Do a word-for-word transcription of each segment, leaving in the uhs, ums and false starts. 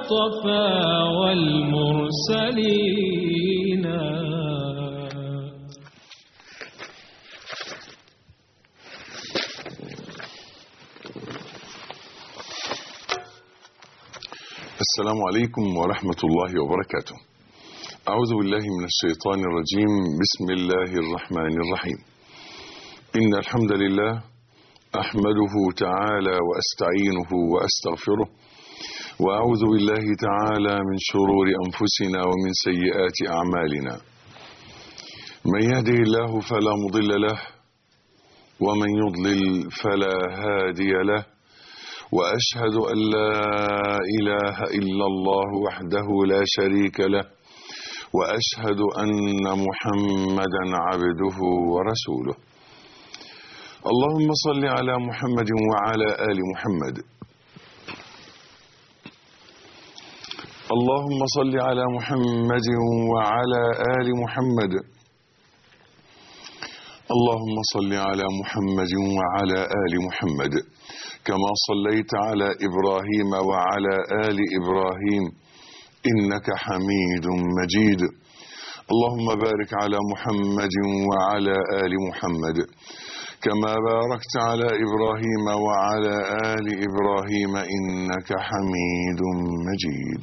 المصطفى والمرسلين. السلام عليكم ورحمة الله وبركاته. أعوذ بالله من الشيطان الرجيم. بسم الله الرحمن الرحيم. إن الحمد لله أحمده تعالى وأستعينه وأستغفره، وأعوذ بالله تعالى من شرور أنفسنا ومن سيئات أعمالنا. من يهده الله فلا مضل له، ومن يضلل فلا هادي له، وأشهد أن لا إله إلا الله وحده لا شريك له، وأشهد أن محمدا عبده ورسوله. اللهم صل على محمد وعلى آل محمد. اللهم صل على محمد وعلى آل محمد. اللهم صل على محمد وعلى آل محمد كما صليت على إبراهيم وعلى آل إبراهيم إنك حميد مجيد. اللهم بارك على محمد وعلى آل محمد كما باركت على إبراهيم وعلى آل إبراهيم إنك حميد مجيد.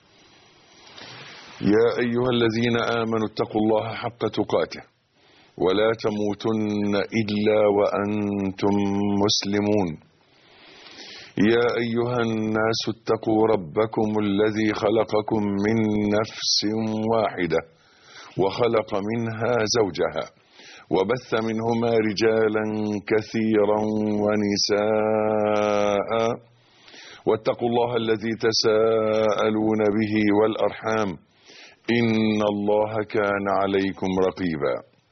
يا أيها الذين آمنوا اتقوا الله حق تقاته ولا تموتن إلا وأنتم مسلمون. يا أيها الناس اتقوا ربكم الذي خلقكم من نفس واحدة وخلق منها زوجها وبث منهما رجالا كثيرا ونساء، واتقوا الله الذي تساءلون به والأرحام إن الله كان عليكم رقيبا.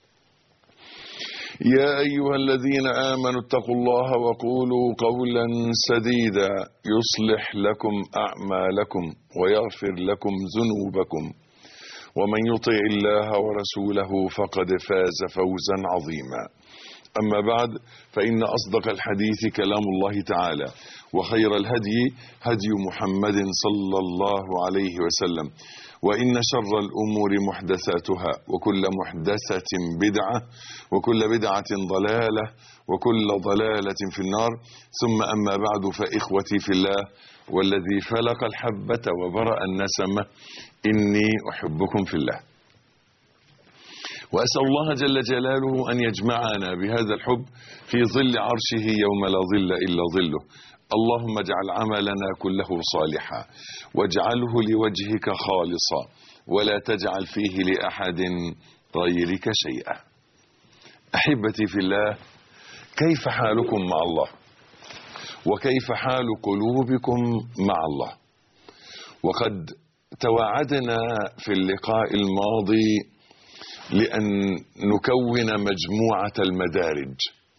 يا أيها الذين آمنوا اتقوا الله وقولوا قولا سديدا يصلح لكم أعمالكم ويغفر لكم ذنوبكم، ومن يطع الله ورسوله فقد فاز فوزا عظيما. أما بعد، فإن أصدق الحديث كلام الله تعالى، وخير الهدي هدي محمد صلى الله عليه وسلم، وإن شر الأمور محدثاتها، وكل محدثة بدعة، وكل بدعة ضلالة، وكل ضلالة في النار. ثم أما بعد، فإخوتي في الله والذي فلق الحبة وبرأ النسمة، إني أحبكم في الله، وأسأل الله جل جلاله أن يجمعنا بهذا الحب في ظل عرشه يوم لا ظل إلا ظله. اللهم اجعل عملنا كله صالحا، واجعله لوجهك خالصا، ولا تجعل فيه لأحد غيرك شيئا. أحبتي في الله، كيف حالكم مع الله؟ وكيف حال قلوبكم مع الله؟ وقد توعدنا في اللقاء الماضي لأن نكون مجموعة المدارج،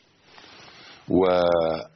وأن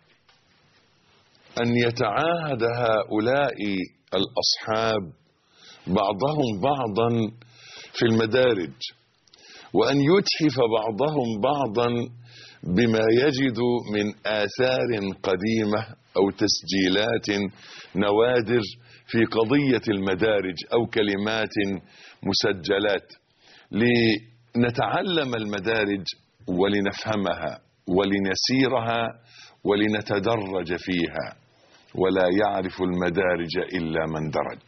يتعاهد هؤلاء الأصحاب بعضهم بعضا في المدارج، وأن يتحف بعضهم بعضا بما يجد من آثار قديمة أو تسجيلات نوادر في قضية المدارج أو كلمات مسجلات، لنتعلم المدارج ولنفهمها ولنسيرها ولنتدرج فيها، ولا يعرف المدارج إلا من درج.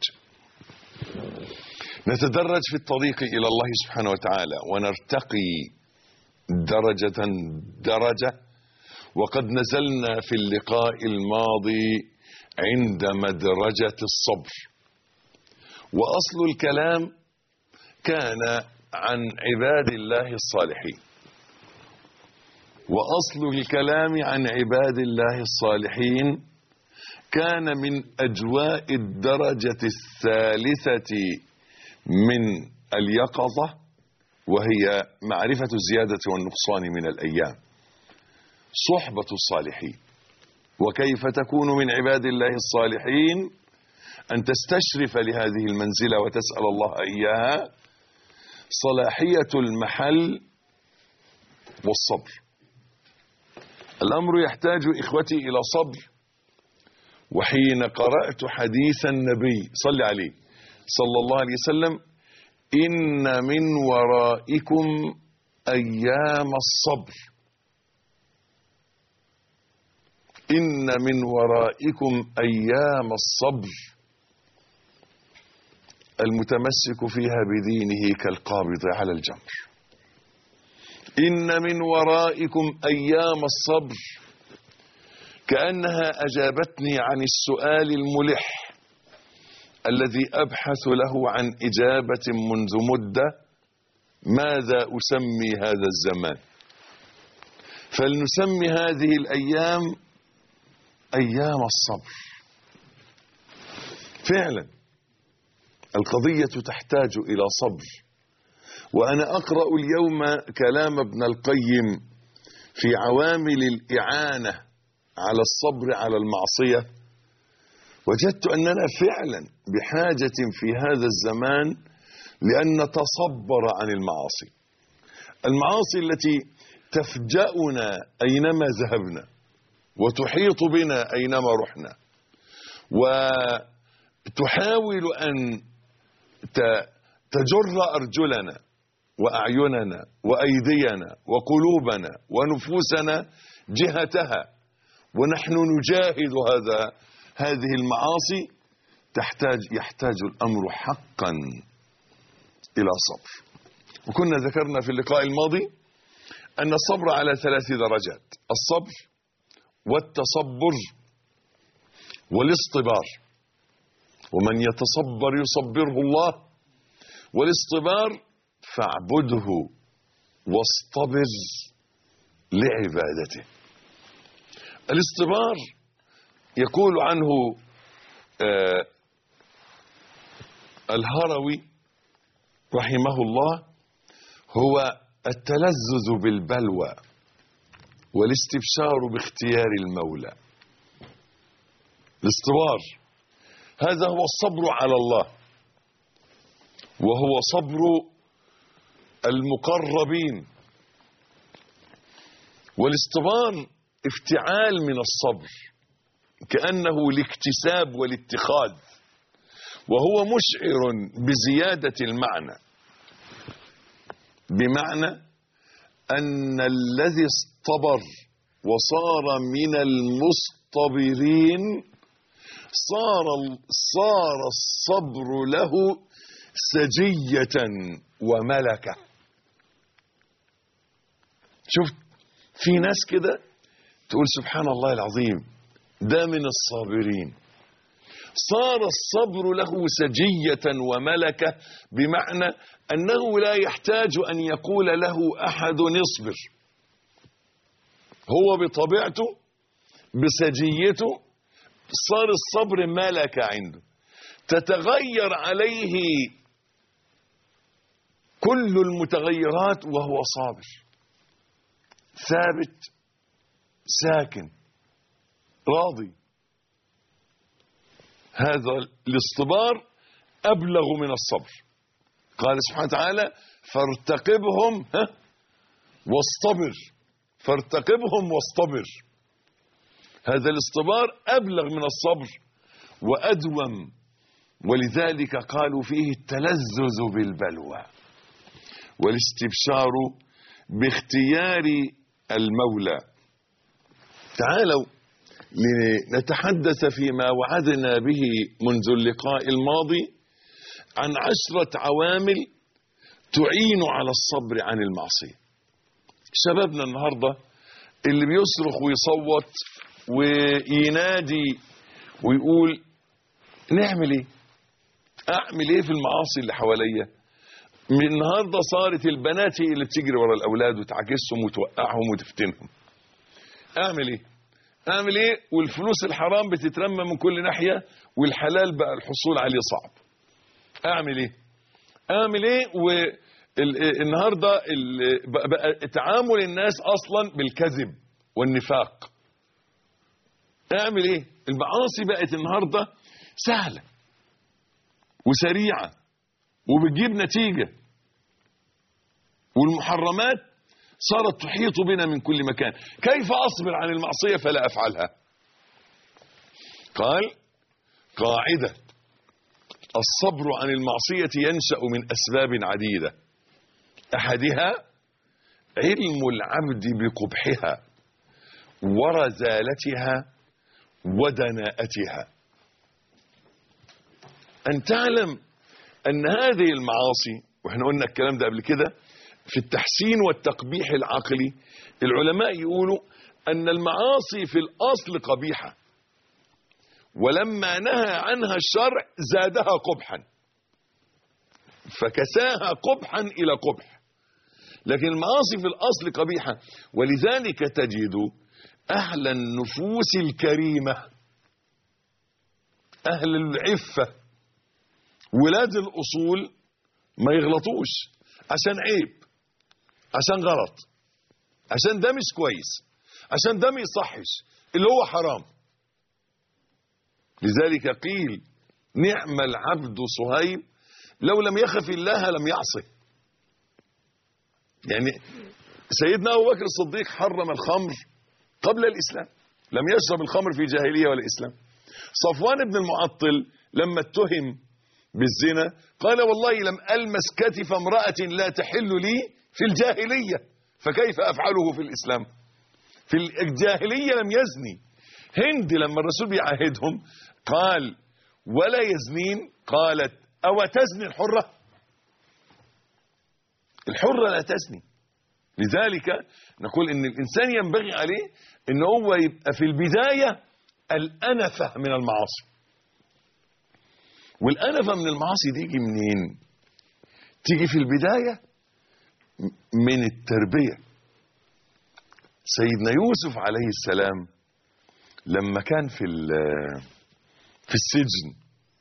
نتدرج في الطريق إلى الله سبحانه وتعالى، ونرتقي درجة درجة. وقد نزلنا في اللقاء الماضي عند مدرجة الصبر، وأصل الكلام كان عن عباد الله الصالحين، وأصل الكلام عن عباد الله الصالحين كان من أجواء الدرجة الثالثة من اليقظة، وهي معرفة الزيادة والنقصان من الأيام، صحبة الصالحين. وكيف تكون من عباد الله الصالحين؟ أن تستشرف لهذه المنزلة وتسأل الله إياها، صلاحية المحل والصبر. الأمر يحتاج إخوتي إلى صبر وحين قرأت حديث النبي صلى عليه صلى الله عليه وسلم: إن من ورائكم أيام الصبر، إن من ورائكم أيام الصبر، المتمسك فيها بدينه كالقابض على الجمر. إن من ورائكم أيام الصبر، كأنها أجابتني عن السؤال الملح الذي أبحث له عن إجابة منذ مدة: ماذا أسمي هذا الزمان؟ فلنسمي هذه الأيام أيام الصبر. فعلا القضية تحتاج إلى صبر. وأنا أقرأ اليوم كلام ابن القيم في عوامل الإعانة على الصبر على المعصية، وجدت أننا فعلا بحاجة في هذا الزمان لأن نتصبر عن المعاصي، المعاصي التي تفجأنا أينما ذهبنا وتحيط بنا أينما رحنا، وتحاول أن تجر أرجلنا وأعيننا وأيدينا وقلوبنا ونفوسنا جهتها، ونحن نجاهد هذا هذه المعاصي. تحتاج يحتاج الأمر حقا إلى صبر. وكنا ذكرنا في اللقاء الماضي أن الصبر على ثلاث درجات: الصبر والتصبر والاصطبار. ومن يتصبر يصبره الله. والاصطبار فاعبده واصطبر لعبادته. الاصطبار يقول عنه آه الهروي رحمه الله: هو التلذذ بالبلوى والاستبشار باختيار المولى. الاصطبار هذا هو الصبر على الله، وهو صبر المقربين. والاصطبار افتعال من الصبر، كأنه الاكتساب والاتخاذ، وهو مشعر بزيادة المعنى، بمعنى أن الذي اصطبر وصار من المصطبرين صار صار الصبر له سجية وملكة. شفت في ناس كده تقول سبحان الله العظيم ده من الصابرين. صار الصبر له سجية وملكة، بمعنى أنه لا يحتاج أن يقول له أحد اصبر، هو بطبيعته بسجيته صار الصبر ملكة عنده، تتغير عليه كل المتغيرات وهو صابر ثابت ساكن راضي. هذا الاصطبار أبلغ من الصبر. قال سبحانه وتعالى: فارتقبهم ها واصطبر، فارتقبهم واصطبر. هذا الاصطبار أبلغ من الصبر وأدوم، ولذلك قالوا فيه التلذذ بالبلوى والاستبشار باختيار المولى. تعالوا لنتحدث فيما وعدنا به منذ اللقاء الماضي عن عشرة عوامل تعين على الصبر عن المعصية. شبابنا النهاردة اللي بيصرخ ويصوت وينادي ويقول نعمل ايه؟ اعمل ايه في المعاصي اللي حواليا؟ من النهارده صارت البنات هي اللي بتجري ورا الاولاد وتعكسهم وتوقعهم وتفتنهم. اعمل ايه؟ اعمل ايه والفلوس الحرام بتترمى من كل ناحيه والحلال بقى الحصول عليه صعب. اعمل ايه؟ اعمل ايه والنهارده بقى تعامل الناس اصلا بالكذب والنفاق. اعمل ايه؟ المعاصي بقت النهارده سهله وسريعه وبتجيب نتيجه، والمحرمات صارت تحيط بنا من كل مكان. كيف أصبر عن المعصية فلا أفعلها؟ قال قاعدة: الصبر عن المعصية ينشأ من أسباب عديدة، أحدها علم العبد بقبحها ورذالتها ودناءتها. أن تعلم أن هذه المعاصي، وإحنا قلنا الكلام ده قبل كده، في التحسين والتقبيح العقلي العلماء يقولوا أن المعاصي في الأصل قبيحة، ولما نهى عنها الشرع زادها قبحا، فكساها قبحا إلى قبح. لكن المعاصي في الأصل قبيحة، ولذلك تجد أهل النفوس الكريمة، أهل العفة، ولاد الأصول، ما يغلطوش عشان عيب، عشان غلط، عشان ده مش كويس، عشان ده ما يصحش، اللي هو حرام. لذلك قيل: نعم العبد صهيب لو لم يخف الله لم يعصه. يعني سيدنا أبو بكر الصديق حرم الخمر قبل الإسلام، لم يشرب الخمر في جاهلية ولا إسلام. صفوان بن المعطل لما اتهم بالزنا قال: والله لم ألمس كتف امرأة لا تحل لي في الجاهلية، فكيف أفعله في الإسلام؟ في الجاهلية لم يزني. هند لما الرسول بيعاهدهم قال: ولا يزنين، قالت: أو تزني الحرة؟ الحرة لا تزني. لذلك نقول إن الإنسان ينبغي عليه إن هو يبقى في البداية الأنفة من المعاصي. والأنفة من المعاصي دي تيجي منين؟ تيجي في البداية من التربية. سيدنا يوسف عليه السلام لما كان في في السجن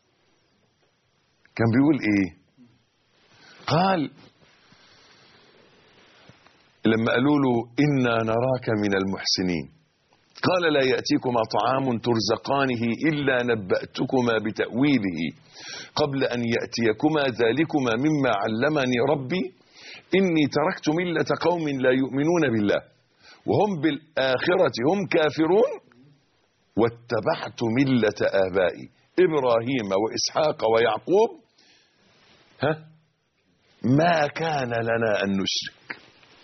كان بيقول ايه؟ قال لما قالوا له: إنا نراك من المحسنين، قال: لا يأتيكما طعام ترزقانه إلا نبأتكما بتأويله قبل أن يأتيكما ذلكما مما علمني ربي إني تركت ملة قوم لا يؤمنون بالله وهم بالآخرة هم كافرون واتبعت ملة آبائي إبراهيم وإسحاق ويعقوب ها ما كان لنا أن نشرك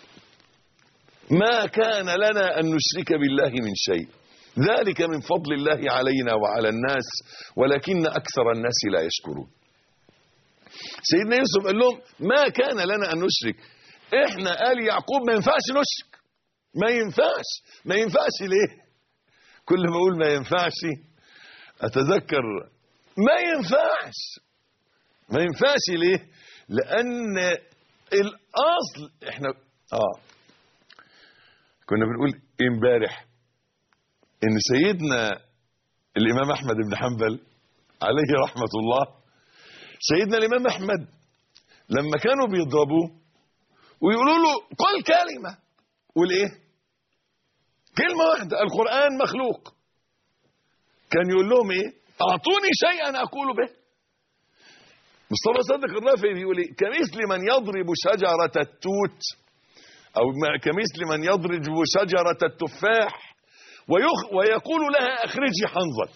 ما كان لنا أن نشرك بالله من شيء، ذلك من فضل الله علينا وعلى الناس ولكن أكثر الناس لا يشكرون. سيدنا يوسف قال لهم: ما كان لنا أن نشرك. إحنا قال يعقوب ما ينفعش نشرك، ما ينفعش. ما ينفعش ليه؟ كل ما أقول ما ينفعش أتذكر ما ينفعش. ما ينفعش ليه؟ لأن الأصل إحنا آه كنا بنقول امبارح ان سيدنا الامام احمد بن حنبل عليه رحمة الله، سيدنا الامام احمد لما كانوا بيضربوه ويقولوا له: قل كلمة، قول ايه؟ كلمة واحدة، القرآن مخلوق. كان يقول لهم ايه؟ اعطوني شيئا اقول به. مصطفى صدق الرافعي بيقول ايه؟ كمثل من يضرب شجرة التوت أو كمثل من يضرب شجرة التفاح ويخ ويقول لها: أخرجي حنظل.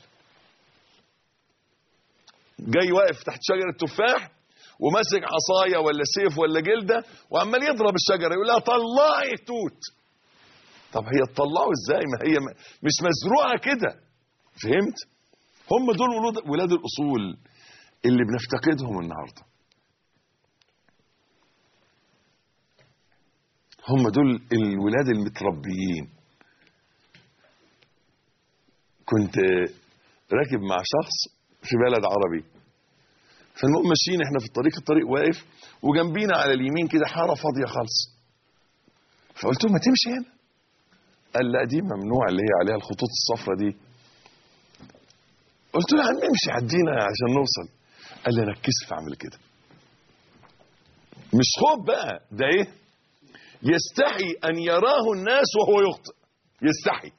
جاي واقف تحت شجرة تفاح وماسك عصاية ولا سيف ولا جلدة وعمال يضرب الشجرة، يقول لها: طلعي توت. طب هي تطلعه ازاي؟ ما هي مش مزروعة كده. فهمت؟ هم دول ولاد الأصول اللي بنفتقدهم النهارده. هم دول الولاد المتربيين. كنت راكب مع شخص في بلد عربي، فالمهم ماشيين احنا في الطريق، الطريق واقف وجنبينا على اليمين كده حاره فاضيه خالص. فقلت له: ما تمشي هنا. قال: لا، دي ممنوع، اللي هي عليها الخطوط الصفراء دي. قلت له: يا عم امشي عدينا عشان نوصل. قال لي: انا اتكسف اعمل كده. مش خوف بقى، ده ايه؟ يستحي أن يراه الناس وهو يخطئ. يستحي.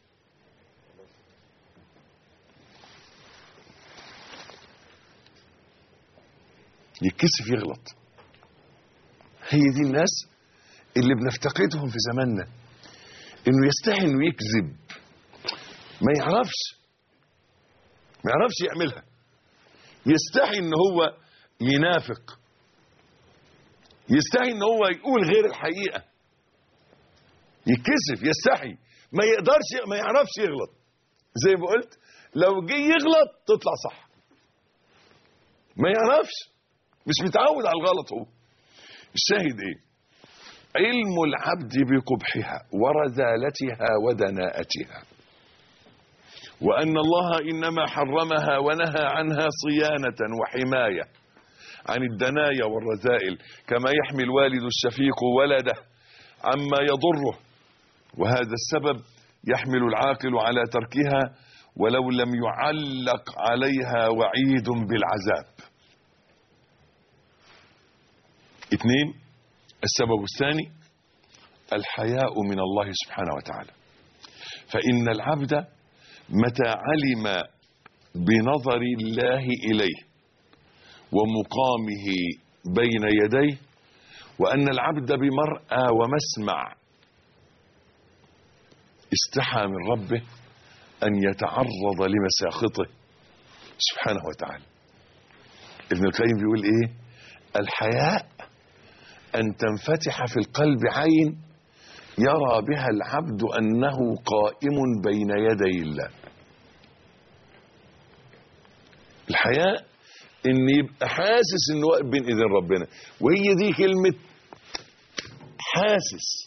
يتكسف يغلط. هي دي الناس اللي بنفتقدهم في زماننا، انه يستحي انه يكذب، ما يعرفش. ما يعرفش يعملها، يستحي ان هو ينافق، يستحي ان هو يقول غير الحقيقة، يتكسف، يستحي، ما يقدرش، ما يعرفش يغلط. زي ما قلت لو جه يغلط تطلع صح، ما يعرفش، مش متعود على الغلط. هو الشاهد ايه؟ علم العبد بقبحها ورذالتها ودناءتها، وأن الله إنما حرمها ونهى عنها صيانة وحماية عن الدنايا والرذائل، كما يحمي الوالد الشفيق ولده عما يضره، وهذا السبب يحمل العاقل على تركها ولو لم يعلق عليها وعيد بالعذاب. اثنين، السبب الثاني الحياء من الله سبحانه وتعالى، فإن العبد متى علم بنظر الله إليه ومقامه بين يديه، وأن العبد بمرأى ومسمع، استحى من ربه أن يتعرض لمساخطه سبحانه وتعالى. ابن القيم بيقول إيه؟ الحياء أن تنفتح في القلب عين يرى بها العبد أنه قائم بين يدي الله. الحياء ان يبقى حاسس انه واقف بين ايدين ربنا، وهي دي كلمة حاسس.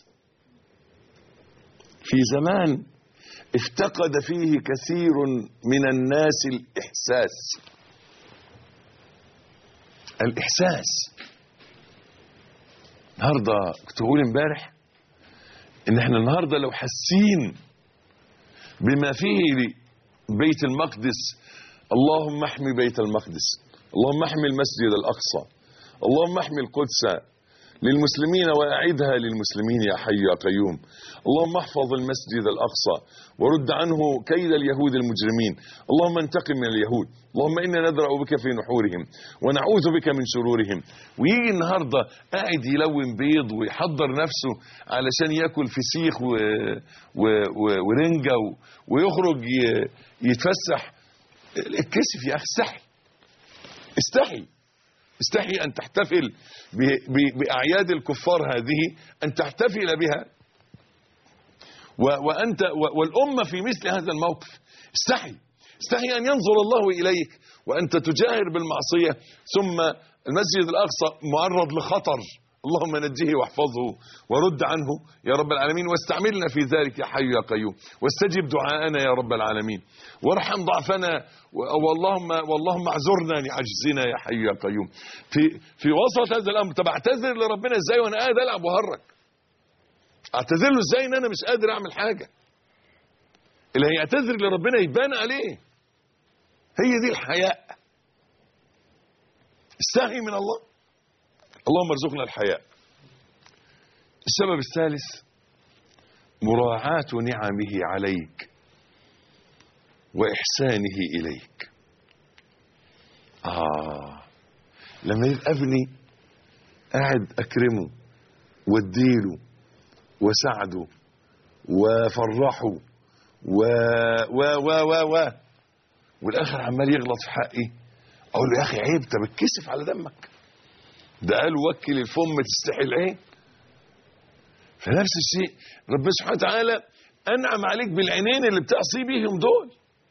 في زمان افتقد فيه كثير من الناس الإحساس. الإحساس النهارده كنت بقول امبارح ان احنا النهارده لو حاسين بما فيه بيت المقدس، اللهم احمي بيت المقدس، اللهم احمي المسجد الأقصى، اللهم احمي القدس للمسلمين وأعدها للمسلمين يا حي يا قيوم، اللهم احفظ المسجد الأقصى ورد عنه كيد اليهود المجرمين، اللهم انتقم من اليهود، اللهم إنا ندرأ بك في نحورهم ونعوذ بك من شرورهم. ويجي النهاردة قاعد يلون بيض ويحضر نفسه علشان يأكل فسيخ و... و... و... ورنجة و... ويخرج ي... يتفسح. الكسف يا أخي، استحي استحي استحي أن تحتفل ب... ب... بأعياد الكفار هذه، أن تحتفل بها و... وأنت و... والأمة في مثل هذا الموقف. استحي استحي أن ينظر الله إليك وأنت تجاهر بالمعصية، ثم المسجد الأقصى معرض لخطر، اللهم نجيه واحفظه ورد عنه يا رب العالمين، واستعملنا في ذلك يا حي يا قيوم، واستجب دعاءنا يا رب العالمين، وارحم ضعفنا، واللهم واللهم اعذرنا لعجزنا يا حي يا قيوم. في في وسط هذا الامر، طب اعتذر لربنا ازاي وانا قاعد العب وهرج؟ اعتذر له ازاي ان انا مش قادر اعمل حاجه؟ اللي هيعتذر لربنا يبان عليه. هي دي الحياء. استحي من الله، اللهم ارزقنا الحياء. السبب الثالث مراعاة نعمه عليك وإحسانه إليك. آه لما يبقى ابني قاعد أكرمه واديله وساعده وفرحه و و و و و والآخر عمال يغلط في حقي، أقول له يا أخي عيب، طب اتكسف على دمك، ده قال وكل الفم تستحي العين. فنفس الشيء ربنا سبحانه وتعالى أنعم عليك بالعينين اللي بتعصي بيهم دول،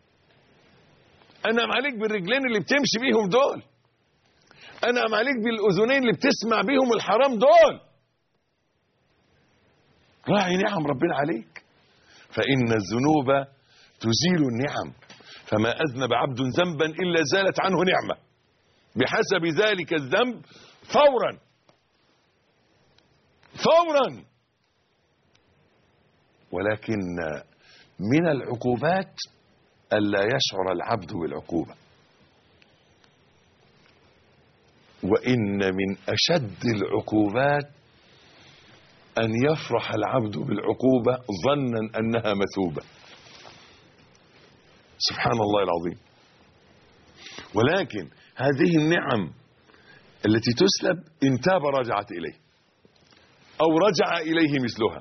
أنعم عليك بالرجلين اللي بتمشي بيهم دول، أنعم عليك بالأذنين اللي بتسمع بيهم الحرام دول. راعي نعم ربنا عليك، فإن الذنوب تزيل النعم، فما أذنب عبد ذنبا إلا زالت عنه نعمة بحسب ذلك الذنب فورا فورا. ولكن من العقوبات ألا يشعر العبد بالعقوبة، وإن من أشد العقوبات أن يفرح العبد بالعقوبة ظنا أنها مثوبة. سبحان الله العظيم. ولكن هذه النعم التي تسلب إن تاب رجعت إليه أو رجع إليه مثلها،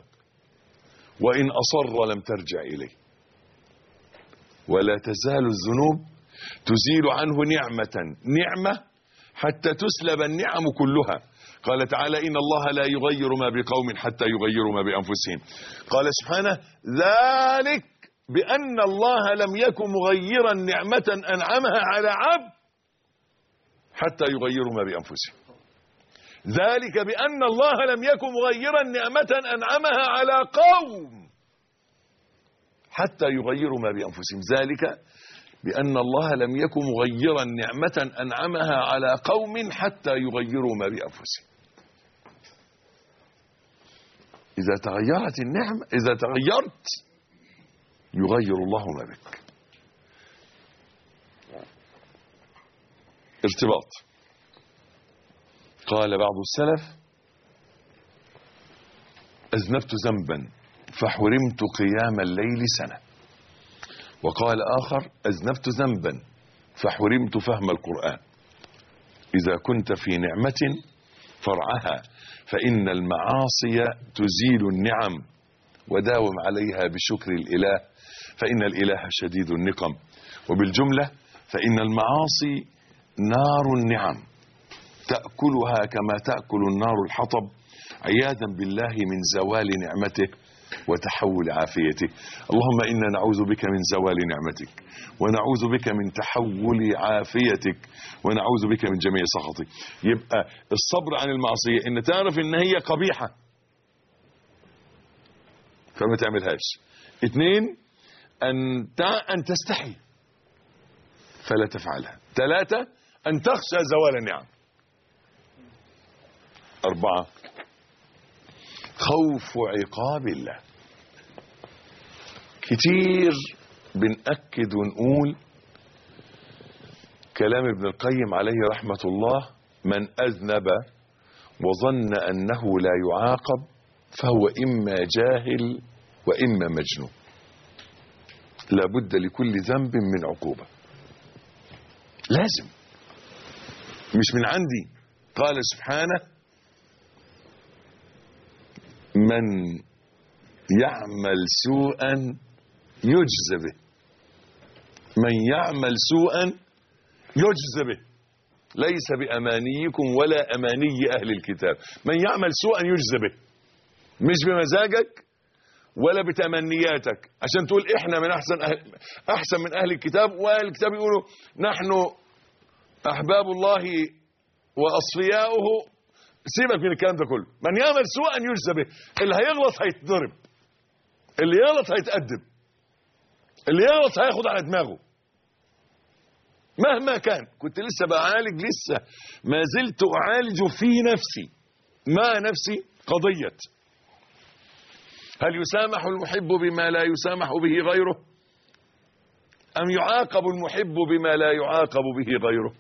وإن أصر لم ترجع إليه. ولا تزال الذنوب تزيل عنه نعمة نعمة حتى تسلب النعم كلها. قال تعالى إن الله لا يغير ما بقوم حتى يغيروا ما بأنفسهم. قال سبحانه ذلك بأن الله لم يكن مغيرا نعمة أنعمها على عبد حتى يغيروا ما بأنفسهم. ذلك بأن الله لم يكن مغيرا نعمة أنعمها على قوم حتى يغيروا ما بأنفسهم. ذلك بأن الله لم يكن مغيرا نعمة أنعمها على قوم حتى يغيروا ما بأنفسهم. إذا تغيرت النعمة، إذا تغيرت يغير الله ما بك. ارتباط. قال بعض السلف أذنبت ذنبا فحرمت قيام الليل سنة. وقال آخر أذنبت ذنبا فحرمت فهم القرآن. إذا كنت في نعمة فرعها فإن المعاصي تزيل النعم وداوم عليها بشكر الإله فإن الإله شديد النقم. وبالجملة فإن المعاصي نار النعم تأكلها كما تأكل النار الحطب عياذا بالله من زوال نعمته وتحول عافيته. اللهم إنا نعوذ بك من زوال نعمتك ونعوذ بك من تحول عافيتك ونعوذ بك من جميع سخطك. يبقى الصبر عن المعصية إن تعرف إن هي قبيحة فما تعملهاش. اثنين أن أن تستحي فلا تفعلها. ثلاثة أن تخشى زوال النعم. أربعة خوف عقاب الله. كتير بنأكد ونقول كلام ابن القيم عليه رحمة الله من أذنب وظن أنه لا يعاقب فهو إما جاهل وإما مجنون. لا بد لكل ذنب من عقوبة لازم، مش من عندي. قال سبحانه من يعمل سوءا يجزى به. من يعمل سوءا يجزى به ليس بأمانيكم ولا أماني أهل الكتاب. من يعمل سوءا يجزى به، مش بمزاجك ولا بتمنياتك عشان تقول احنا من احسن أهل احسن من اهل الكتاب، واهل الكتاب يقولوا نحن احباب الله واصفياؤه. سيبك من الكلام ده كله. من يعمل سوءا يجزى به. اللي هيغلط هيتضرب، اللي يغلط هيتأدب، اللي يغلط هياخد على دماغه مهما كان. كنت لسه بعالج، لسه ما زلت اعالج في نفسي مع نفسي قضية هل يسامح المحب بما لا يسامح به غيره أم يعاقب المحب بما لا يعاقب به غيره.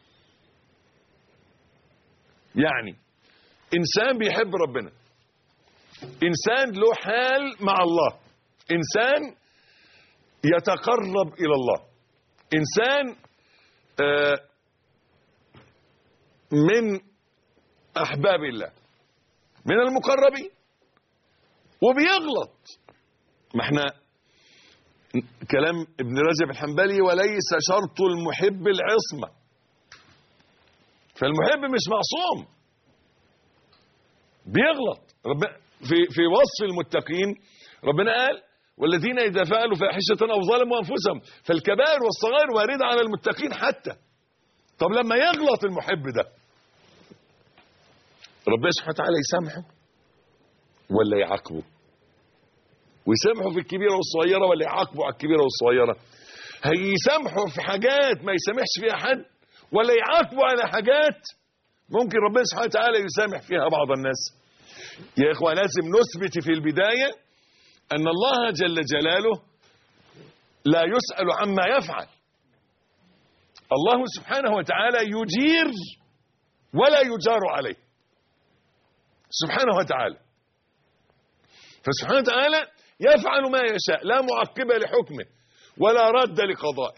يعني إنسان بيحب ربنا، إنسان له حال مع الله، إنسان يتقرب إلى الله، إنسان آه من أحباب الله من المقربين وبيغلط. ما احنا كلام ابن رجب الحنبلي وليس شرط المحب العصمة. فالمحب مش معصوم، بيغلط. ربنا في في وصف المتقين ربنا قال والذين إذا فعلوا فاحشة أو ظلموا أنفسهم. فالكبائر والصغائر واردة على المتقين حتى. طب لما يغلط المحب ده ربنا سبحانه وتعالى يسامحه ولا يعاقبه؟ ويسامحه في الكبيرة والصغيرة ولا يعاقبه على الكبيرة والصغيرة؟ هيسامحه في حاجات ما يسامحش فيها حد ولا يعاقبه على حاجات ممكن ربنا سبحانه وتعالى يسامح فيها بعض الناس؟ يا إخوة لازم نثبت في البداية أن الله جل جلاله لا يسأل عما يفعل. الله سبحانه وتعالى يجير ولا يجار عليه سبحانه وتعالى. فسبحانه وتعالى يفعل ما يشاء لا معقب لحكمه ولا رد لقضائه.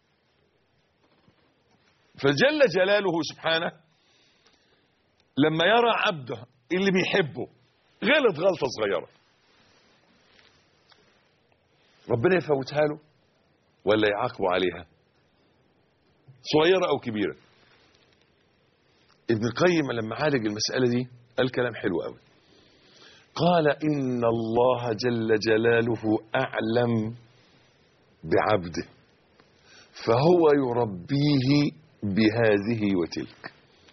فجل جلاله سبحانه لما يرى عبده اللي بيحبه غلط غلطة صغيرة ربنا يفوتها له ولا يعاقبه عليها؟ صغيرة أو كبيرة. ابن القيم لما عالج المسألة دي قال كلام حلو قوي. قال إن الله جل جلاله أعلم بعبده فهو يربيه بهذه وتلك.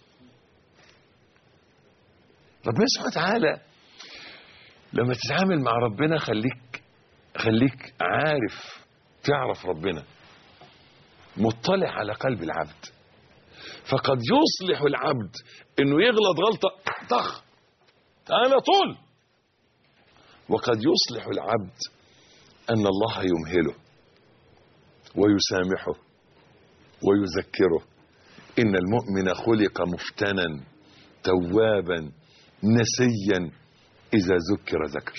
ربنا سبحانه وتعالى لما تتعامل مع ربنا خليك خليك عارف تعرف ربنا، مطلع على قلب العبد. فقد يصلح العبد انه يغلط غلطة طخ على طول، وقد يصلح العبد ان الله يمهله ويسامحه ويذكره. ان المؤمن خلق مفتنا توابا نسيا اذا ذكر ذكر.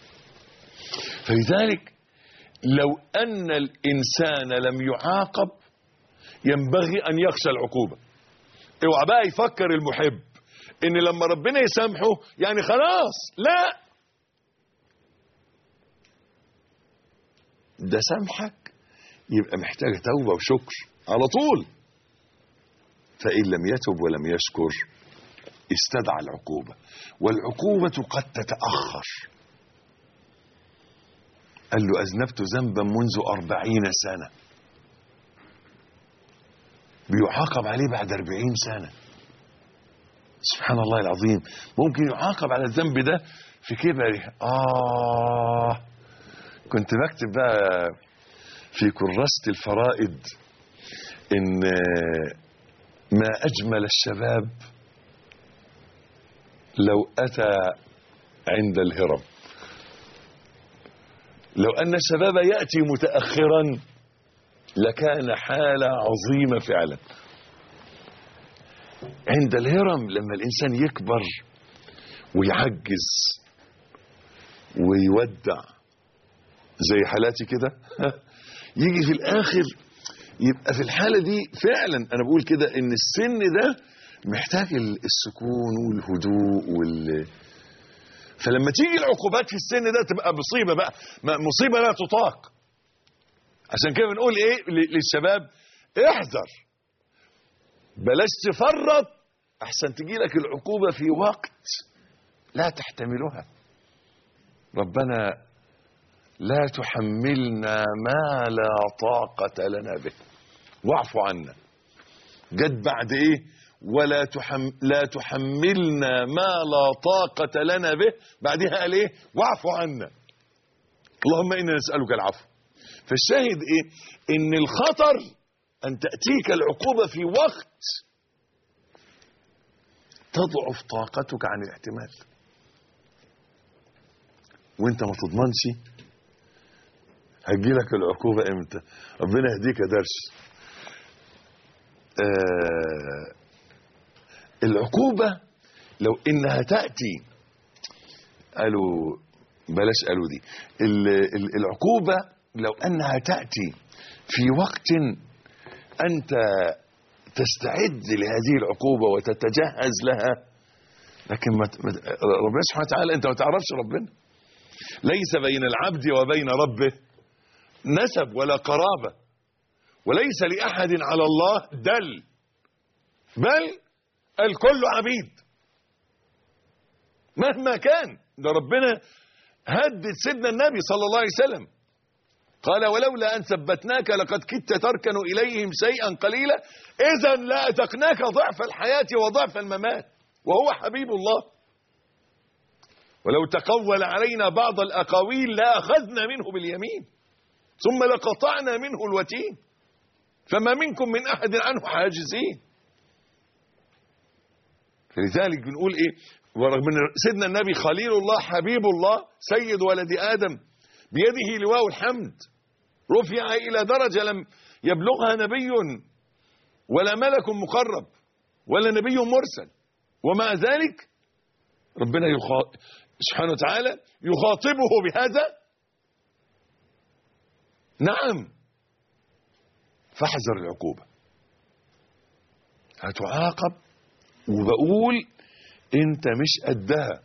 فلذلك لو ان الانسان لم يعاقب ينبغي ان يخشى العقوبة. اوعى بقى يفكر المحب ان لما ربنا يسامحه يعني خلاص، لا، ده سامحك يبقى محتاج توبة وشكر على طول. فإن لم يتب ولم يشكر استدعى العقوبة، والعقوبة قد تتأخر. قال له أذنبت ذنبا منذ أربعين سنة، بيعاقب عليه بعد أربعين سنة. سبحان الله العظيم. ممكن يعاقب على الذنب ده في كبره. آه كنت بكتب بقى في كراسة الفرائد إن ما أجمل الشباب لو أتى عند الهرم. لو أن الشباب يأتي متأخرا لكان حالة عظيمة فعلا. عند الهرم لما الإنسان يكبر ويعجز ويودع زي حالاتي كده يجي في الآخر يبقى في الحالة دي فعلا أنا بقول كده إن السن ده محتاج السكون والهدوء وال فلما تيجي العقوبات في السن ده تبقى مصيبة بقى، مصيبة لا تطاق. عشان كده بنقول ايه للشباب؟ احذر، بلاش تفرط احسن تجي لك العقوبة في وقت لا تحتملها. ربنا لا تحملنا ما لا طاقة لنا به واعف عنا. جد بعد ايه؟ ولا تحم... لا تحملنا ما لا طاقة لنا به، بعدها قال ايه؟ واعف عنا. اللهم إنا نسألك العفو. فالشاهد ايه؟ ان الخطر ان تأتيك العقوبة في وقت تضعف طاقتك عن الاحتمال وانت ما تضمنش هتجيلك العقوبة امتى. ربنا يهديك يا درش. آه العقوبة لو انها تأتي، قالوا بلاش قالوا دي، العقوبة لو انها تأتي في وقت انت تستعد لهذه العقوبة وتتجهز لها، لكن ما ربنا سبحانه وتعالى انت ما تعرفش ربنا. ليس بين العبد وبين ربه نسب ولا قرابة، وليس لأحد على الله دل، بل الكل عبيد مهما كان. ده ربنا هدد سيدنا النبي صلى الله عليه وسلم، قال ولولا أن ثبتناك لقد كدت تركن إليهم شيئا قليلا إذا لأذقناك ضعف الحياة وضعف الممات وهو حبيب الله. ولو تقول علينا بعض الأقاويل لأخذنا منه باليمين ثم لقطعنا منه الوتين فما منكم من أحد عنه حاجزين. فلذلك بنقول إيه؟ ورغم ان سيدنا النبي خليل الله حبيب الله سيد ولد آدم بيده لواء الحمد، رفع إلى درجة لم يبلغها نبي ولا ملك مقرب ولا نبي مرسل، ومع ذلك ربنا يخاطب سبحانه وتعالى يخاطبه بهذا. نعم، فاحذر العقوبة، هتعاقب وبقول انت مش قدها.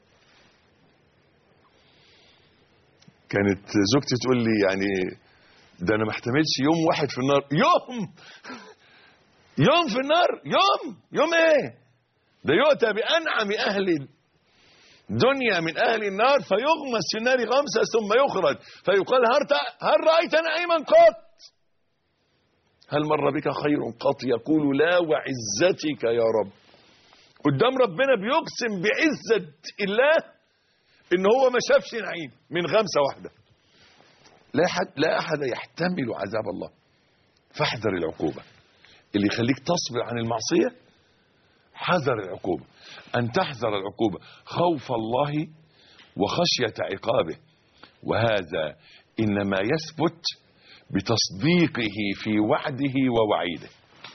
كانت زوجتي تقول لي يعني ده انا ما احتملش يوم واحد في النار. يوم يوم في النار، يوم يوم ايه ده؟ يؤتى بانعم اهل الدنيا من اهل النار فيغمس في النار غمسه ثم يخرج فيقال هل رايت نعيما قط؟ هل مر بك خير قط؟ يقول لا وعزتك يا رب. قدام ربنا بيقسم بعزه الله ان هو ما شافش نعيم من غمسه واحده. لا حد لا احد يحتمل عذاب الله. فاحذر العقوبه. اللي يخليك تصبر عن المعصيه حذر العقوبه. ان تحذر العقوبه خوف الله وخشيه عقابه، وهذا انما يثبت بتصديقه في وعده ووعيده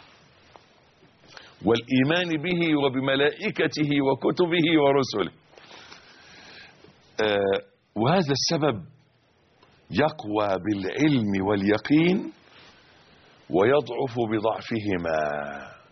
والايمان به وبملائكته وكتبه ورسله. آه وهذا السبب يقوى بالعلم واليقين ويضعف بضعفهما.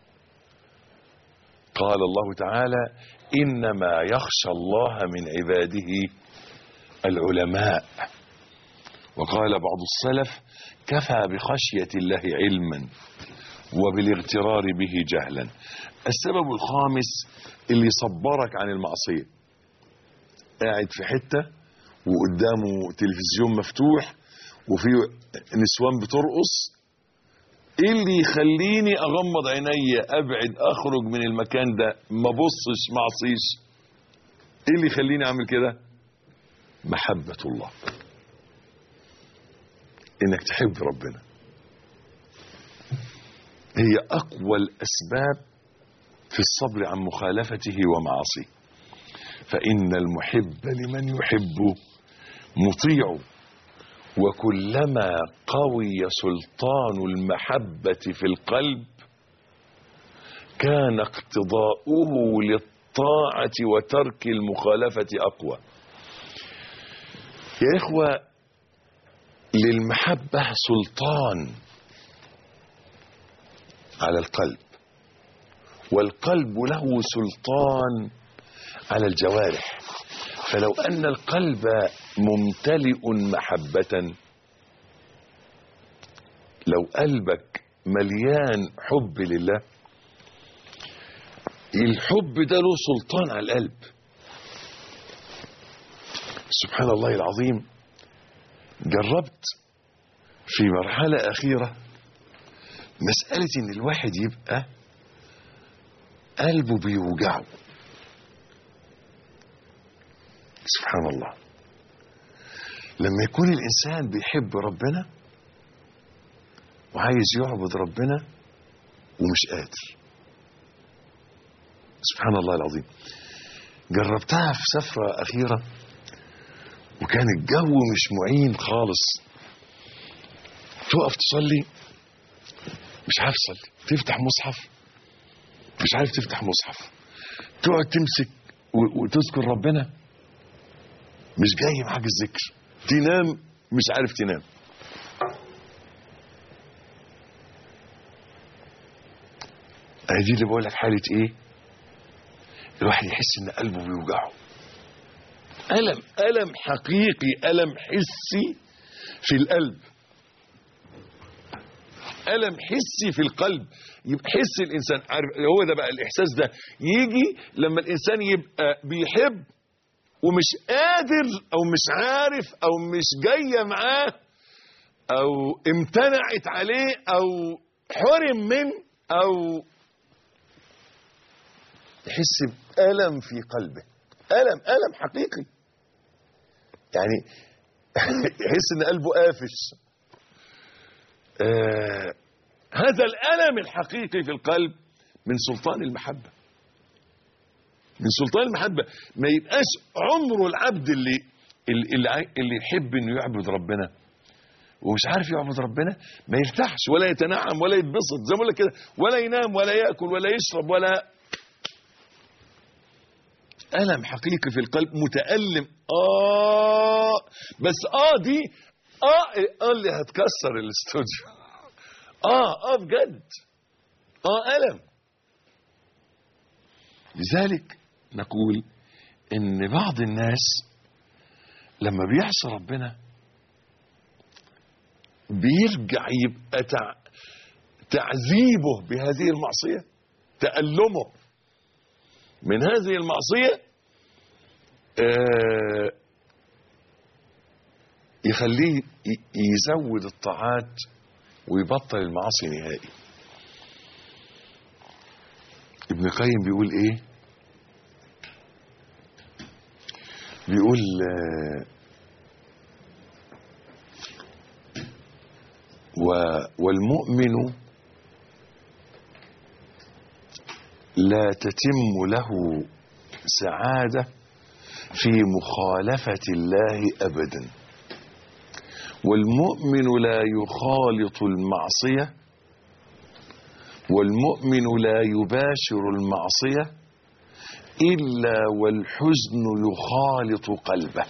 قال الله تعالى إنما يخشى الله من عباده العلماء. وقال بعض السلف كفى بخشية الله علما وبالاغترار به جهلا. السبب الخامس اللي يصبرك عن المعصية، قاعد في حتة وقدامه تلفزيون مفتوح وفي نسوان بترقص، ايه اللي يخليني اغمض عيني ابعد اخرج من المكان ده ما بصش ما اعصيش؟ ايه اللي يخليني اعمل كده؟ محبة الله، انك تحب ربنا. هي اقوى الاسباب في الصبر عن مخالفته ومعاصيه. فان المحب لمن يحب مطيع، وكلما قوي سلطان المحبة في القلب كان اقتضاؤه للطاعة وترك المخالفة أقوى. يا إخوة، للمحبة سلطان على القلب، والقلب له سلطان على الجوارح. فلو أن القلب ممتلئ محبة، لو قلبك مليان حب لله، الحب ده له سلطان على القلب. سبحان الله العظيم. جربت في مرحلة أخيرة مسألة إن الواحد يبقى قلبه بيوجعه. سبحان الله. لما يكون الإنسان بيحب ربنا وعايز يعبد ربنا ومش قادر. سبحان الله العظيم. جربتها في سفرة أخيرة وكان الجو مش معين خالص. تقف تصلي مش عارف تصلي، تفتح مصحف مش عارف تفتح مصحف، تقعد تمسك وتذكر ربنا مش جاي معاك الذكر، تنام مش عارف تنام. دي اللي بقول لك حالة ايه؟ الواحد يحس ان قلبه بيوجعه. ألم ألم حقيقي، ألم حسي في القلب، ألم حسي في القلب. يبقى حس الإنسان، عارف هو ده بقى الإحساس ده يجي لما الإنسان يبقى بيحب ومش قادر أو مش عارف أو مش جاية معاه أو امتنعت عليه أو حرم منه أو يحس بألم في قلبه. ألم ألم حقيقي، يعني يحس ان قلبه قافش. آه هذا الألم الحقيقي في القلب من سلطان المحبة، من سلطان المحبة. ما يبقاش عمره العبد اللي اللي, اللي يحب انه يعبد ربنا ومش عارف يعبد ربنا ما يرتاحش ولا يتنعم ولا يتبسط، زي ما بقول لك كده، ولا ينام ولا ياكل ولا يشرب ولا. ألم حقيقي في القلب، متألم. آه بس آه دي آه آه اللي هتكسر الاستوديو. آه آه بجد آه ألم. لذلك نقول إن بعض الناس لما بيعصي ربنا بيرجع يبقى تع... تعذيبه بهذه المعصية، تألمه من هذه المعصية آه يخليه يزود الطاعات ويبطل المعاصي نهائي. ابن القيم بيقول ايه؟ بيقول آه والمؤمن لا تتم له سعادة في مخالفة الله أبدا، والمؤمن لا يخالط المعصية، والمؤمن لا يباشر المعصية إلا والحزن يخالط قلبه.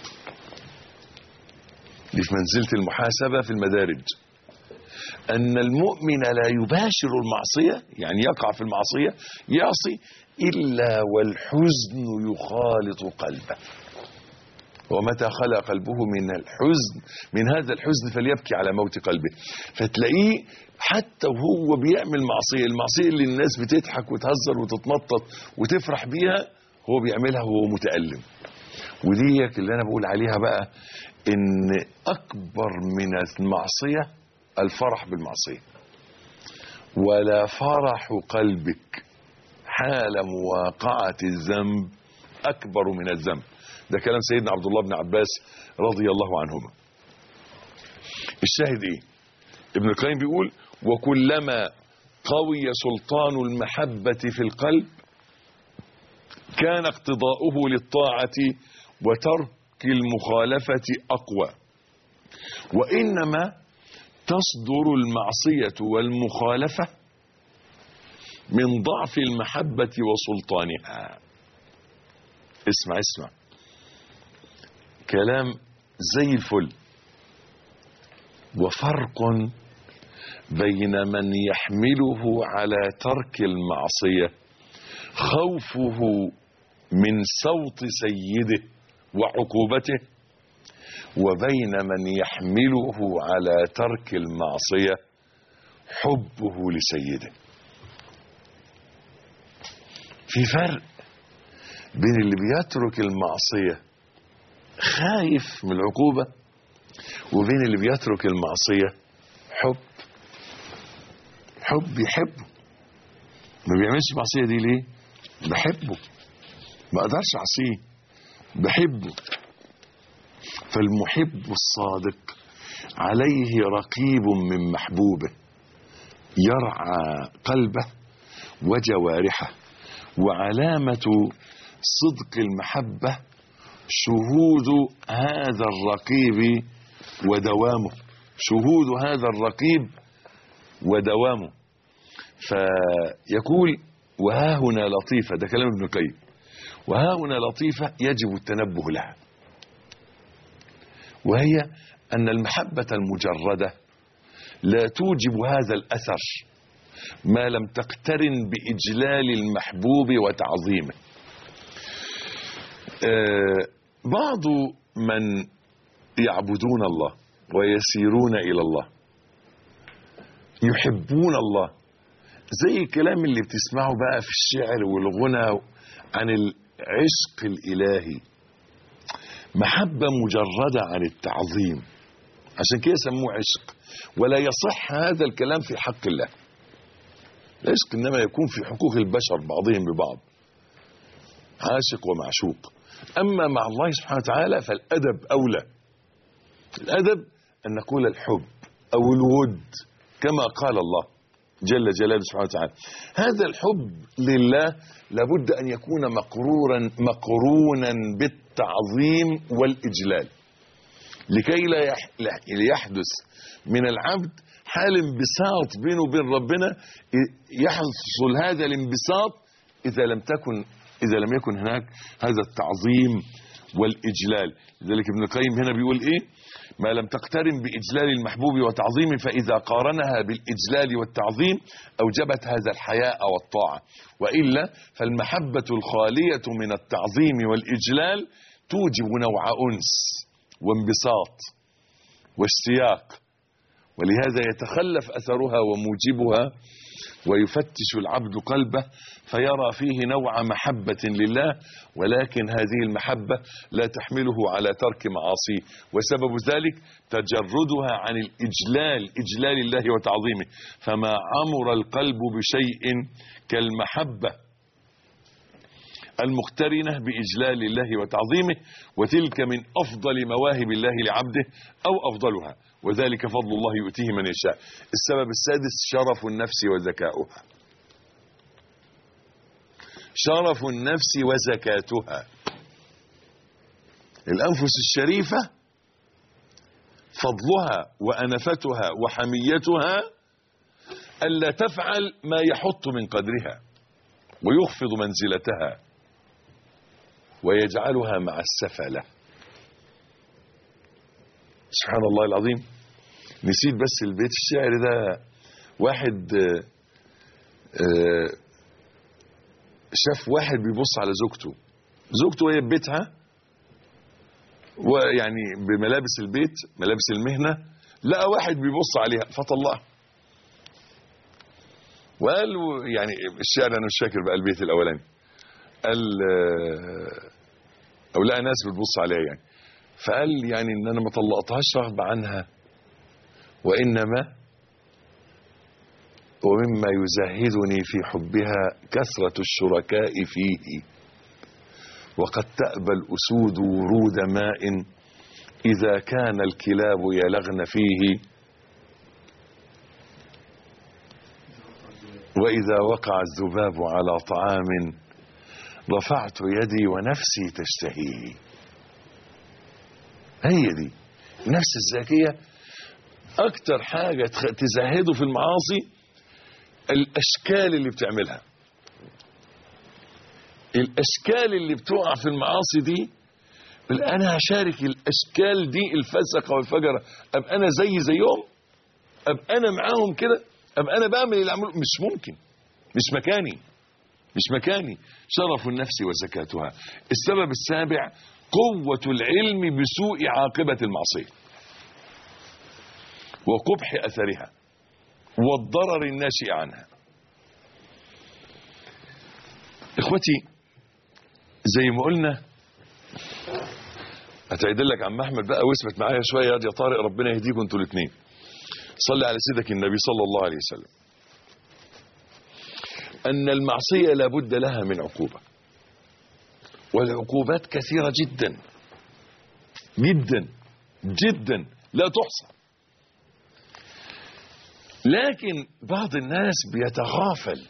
دي في منزلة المحاسبة في المدارج، أن المؤمن لا يباشر المعصية، يعني يقع في المعصية يعصي، إلا والحزن يخالط قلبه. ومتى خلى قلبه من الحزن من هذا الحزن فليبكي على موت قلبه. فتلاقيه حتى وهو بيعمل معصية، المعصية اللي الناس بتضحك وتهزر وتتنطط وتفرح بيها، هو بيعملها وهو متألم. وديك اللي أنا بقول عليها بقى، إن أكبر من المعصية الفرح بالمعصية. ولا فرح قلبك حال مواقعة الذنب أكبر من الذنب. ده كلام سيدنا عبد الله بن عباس رضي الله عنهما. الشاهد ايه؟ ابن القيم بيقول: وكلما قوي سلطان المحبة في القلب كان اقتضاؤه للطاعة وترك المخالفة أقوى، وإنما تصدر المعصية والمخالفة من ضعف المحبة وسلطانها. اسمع اسمع كلام زي الفل. وفرق بين من يحمله على ترك المعصية خوفه من صوت سيده وعقوبته، وبين من يحمله على ترك المعصية حبه لسيده. في فرق بين اللي بيترك المعصية خايف من العقوبة، وبين اللي بيترك المعصية حب حب يحبه. ما بيعملش معصية دي ليه؟ بحبه، ما اقدرش اعصيه، بحبه. فالمحب الصادق عليه رقيب من محبوبه يرعى قلبه وجوارحه. وعلامة صدق المحبة شهود هذا الرقيب ودوامه، شهود هذا الرقيب ودوامه. فيقول: وها هنا لطيفة، ده كلام ابن القيم، وها هنا لطيفة يجب التنبه لها، وهي أن المحبة المجردة لا توجب هذا الأثر ما لم تقترن بإجلال المحبوب وتعظيمه. آه بعض من يعبدون الله ويسيرون إلى الله يحبون الله، زي الكلام اللي بتسمعه بقى في الشعر والغنى عن العشق الإلهي، محبة مجردة عن التعظيم، عشان كده سموه عشق. ولا يصح هذا الكلام في حق الله. العشق إنما يكون في حقوق البشر بعضهم ببعض، عاشق ومعشوق. أما مع الله سبحانه وتعالى فالأدب أولى. الأدب أن نقول الحب أو الود كما قال الله جل جلاله سبحانه وتعالى. هذا الحب لله لابد أن يكون مقرورا مقرونا بالتعظيم والإجلال، لكي لا يحدث من العبد حال انبساط بينه وبين ربنا. يحصل هذا الانبساط إذا لم تكن إذا لم يكن هناك هذا التعظيم والإجلال. لذلك ابن القيم هنا بيقول إيه: ما لم تقترن بإجلال المحبوب وتعظيمه، فإذا قارنها بالإجلال والتعظيم أوجبت هذا الحياء والطاعة، وإلا فالمحبة الخالية من التعظيم والإجلال توجب نوع أنس وانبساط واشتياق ولهذا يتخلف أثرها وموجبها، ويفتش العبد قلبه فيرى فيه نوع محبة لله، ولكن هذه المحبة لا تحمله على ترك معاصيه، وسبب ذلك تجردها عن الإجلال، إجلال الله وتعظيمه. فما عمر القلب بشيء كالمحبة المقترنة بإجلال الله وتعظيمه، وتلك من أفضل مواهب الله لعبده أو أفضلها، وذلك فضل الله يؤتيه من يشاء. السبب السادس شرف النفس وزكاؤها. شرف النفس وزكاتها. الأنفس الشريفة فضلها وأنفتها وحميتها ألا تفعل ما يحط من قدرها ويخفض منزلتها ويجعلها مع السفلة. سبحان الله العظيم. نسيت بس البيت الشعر ده. واحد شاف واحد بيبص على زوجته، زوجته وهي ببيتها ويعني بملابس البيت، ملابس المهنة، لقى واحد بيبص عليها فطلعها. وقال يعني الشعر انا مش فاكر بقى البيت الاولاني، قال او لقى ناس بتبص عليها يعني، فقال يعني ان انا ما طلقتهاش رغبة عنها، وانما ومما يزهدني في حبها كثرة الشركاء فيه، وقد تأبى الأسود ورود ماء إذا كان الكلاب يلغن فيه، وإذا وقع الذباب على طعام رفعت يدي ونفسي تشتهيه. هي دي نفس الزكية. أكتر حاجة تزهده في المعاصي الأشكال اللي بتعملها، الأشكال اللي بتقع في المعاصي دي. أنا هشارك الأشكال دي الفسقة والفجرة، أبقى أنا زي زيهم، أبقى أنا معاهم كده، أبقى أنا بعمل اللي عمله. مش ممكن، مش مكاني، مش مكاني. شرف النفس وزكاتها. السبب السابع قوة العلم بسوء عاقبة المعصية وقبح أثرها والضرر الناشئ عنها. اخوتي زي ما قلنا، هتعيد لك عم احمد بقى واثبت معايا شويه يا طارق، ربنا يهديكم انتوا الاثنين. صلي على سيدك النبي صلى الله عليه وسلم. ان المعصيه لابد لها من عقوبه، والعقوبات كثيره جدا جدا جدا لا تحصى، لكن بعض الناس بيتغافل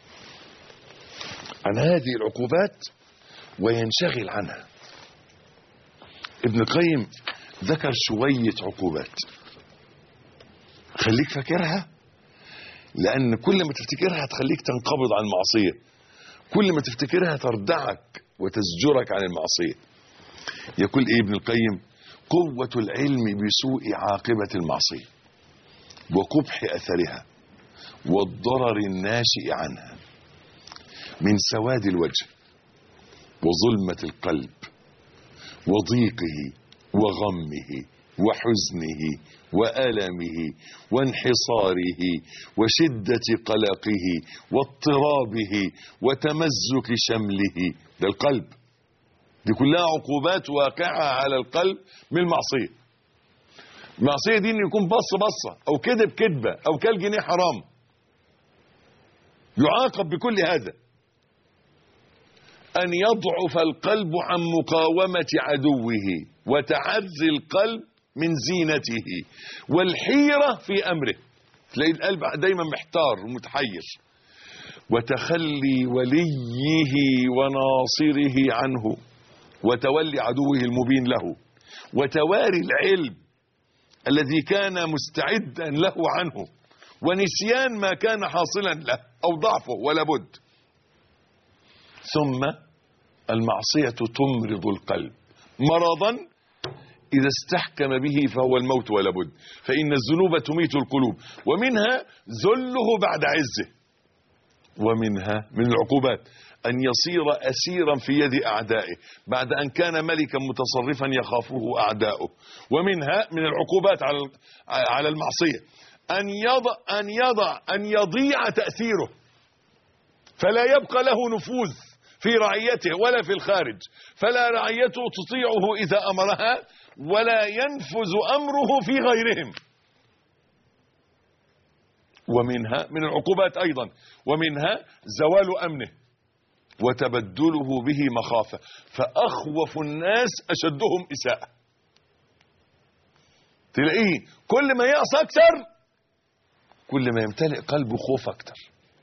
عن هذه العقوبات وينشغل عنها. ابن القيم ذكر شوية عقوبات، خليك فاكرها، لأن كل ما تفتكرها تخليك تنقبض عن المعصية، كل ما تفتكرها تردعك وتزجرك عن المعصية. يقول ايه ابن القيم؟ قوة العلم بسوء عاقبة المعصية وقبح أثرها والضرر الناشئ عنها، من سواد الوجه وظلمة القلب وضيقه وغمه وحزنه وألمه وانحصاره وشدة قلقه واضطرابه وتمزك شمله. ده القلب، دي كلها عقوبات واقعة على القلب من المعصية. المعصية دي إن يكون بص بصة أو كذب كذبة أو كل جنيه حرام، يعاقب بكل هذا. أن يضعف القلب عن مقاومة عدوه وتعزي القلب من زينته والحيرة في أمره، تلاقي القلب دايما محتار ومتحير. وتخلي وليه وناصره عنه وتولي عدوه المبين له، وتواري العلم الذي كان مستعدا له عنه، ونسيان ما كان حاصلا له أو ضعفه ولا بد. ثم المعصية تمرض القلب مرضا إذا استحكم به فهو الموت ولا بد، فإن الذنوب تميت القلوب، ومنها ذله بعد عزه ومنها من العقوبات أن يصير أسيرا في يد أعدائه بعد أن كان ملكا متصرفا يخافه أعداؤه. ومنها من العقوبات على على المعصية أن يضع أن يضع أن يضيع تأثيره، فلا يبقى له نفوذ في رعيته ولا في الخارج، فلا رعيته تطيعه إذا أمرها ولا ينفذ أمره في غيرهم. ومنها من العقوبات أيضا ومنها زوال أمنه وتبدله به مخافة، فأخوف الناس أشدهم إساءة. تلاقيه كل ما يعصى أكثر كل ما يمتلئ قلبه خوف أكثر.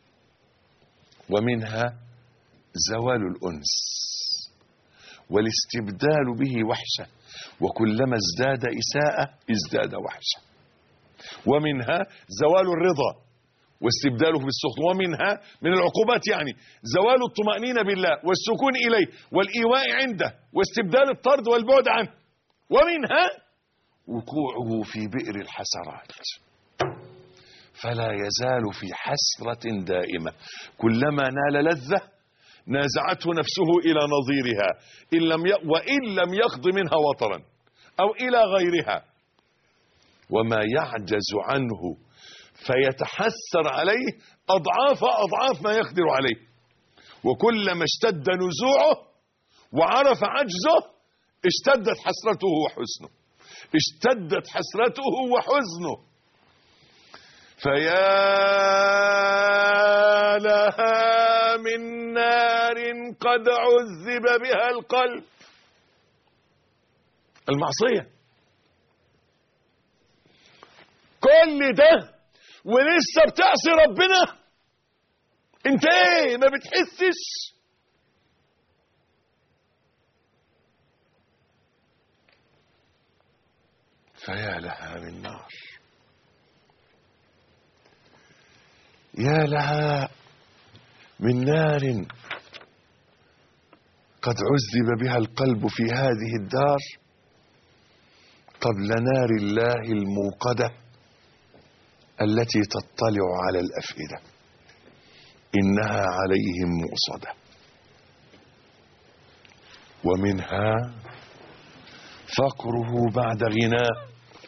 ومنها زوال الأنس والاستبدال به وحشة، وكلما ازداد إساءة ازداد وحشة. ومنها زوال الرضا واستبداله بالسخط. ومنها من العقوبات يعني زوال الطمأنينة بالله والسكون إليه والإيواء عنده واستبدال الطرد والبعد عنه. ومنها وقوعه في بئر الحسرات، فلا يزال في حسرة دائمة، كلما نال لذة نازعته نفسه إلى نظيرها إن لم ي... وإن لم يقض منها وطرا أو إلى غيرها، وما يعجز عنه فيتحسر عليه أضعاف أضعاف ما يقدر عليه. وكلما اشتد نزوعه وعرف عجزه اشتدت حسرته وحزنه اشتدت حسرته وحزنه. فيا لها من نار قد عذب بها القلب. المعصية كل ده ولسه بتعصي ربنا، انت ايه ما بتحسش؟ فيا لها من نار، يا لها من نار قد عذب بها القلب في هذه الدار قبل نار الله الموقدة التي تطلع على الأفئدة، إنها عليهم مؤصدة. ومنها فقره بعد غناه،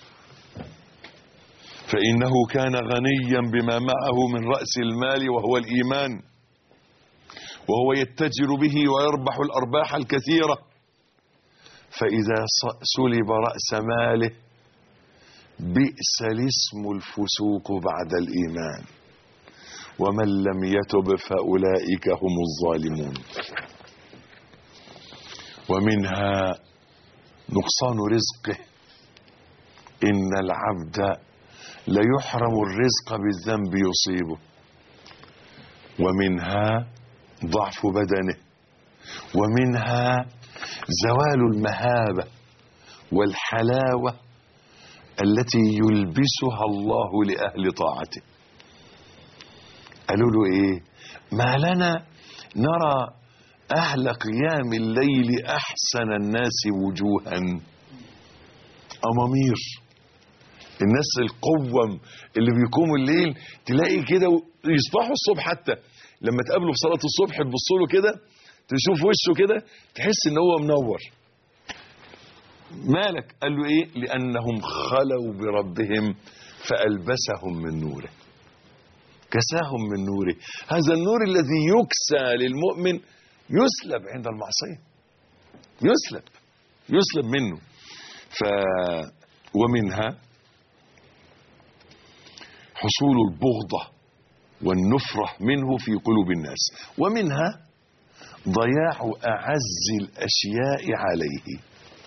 فإنه كان غنيا بما معه من رأس المال وهو الإيمان، وهو يتجر به ويربح الأرباح الكثيرة، فإذا سلب رأس ماله بئس الاسم الفسوق بعد الإيمان، ومن لم يتب فأولئك هم الظالمون. ومنها نقصان رزقه، إن العبد ليحرم الرزق بالذنب يصيبه. ومنها ضعف بدنه. ومنها زوال المهابة والحلاوة التي يلبسها الله لأهل طاعته. قالوا له ايه؟ ما لنا نرى أهل قيام الليل أحسن الناس وجوها. أمامير الناس القوم اللي بيقوموا الليل تلاقي كده يصبحوا الصبح، حتى لما تقابله في صلاة الصبح تبصوا له كده تشوف وشه كده تحس ان هو منور. مالك؟ قال له ايه؟ لأنهم خلوا بربهم فألبسهم من نوره، كساهم من نوره. هذا النور الذي يكسى للمؤمن يسلب عند المعصية، يسلب يسلب منه. ف ومنها حصول البغضة والنفرة منه في قلوب الناس. ومنها ضياع أعز الأشياء عليه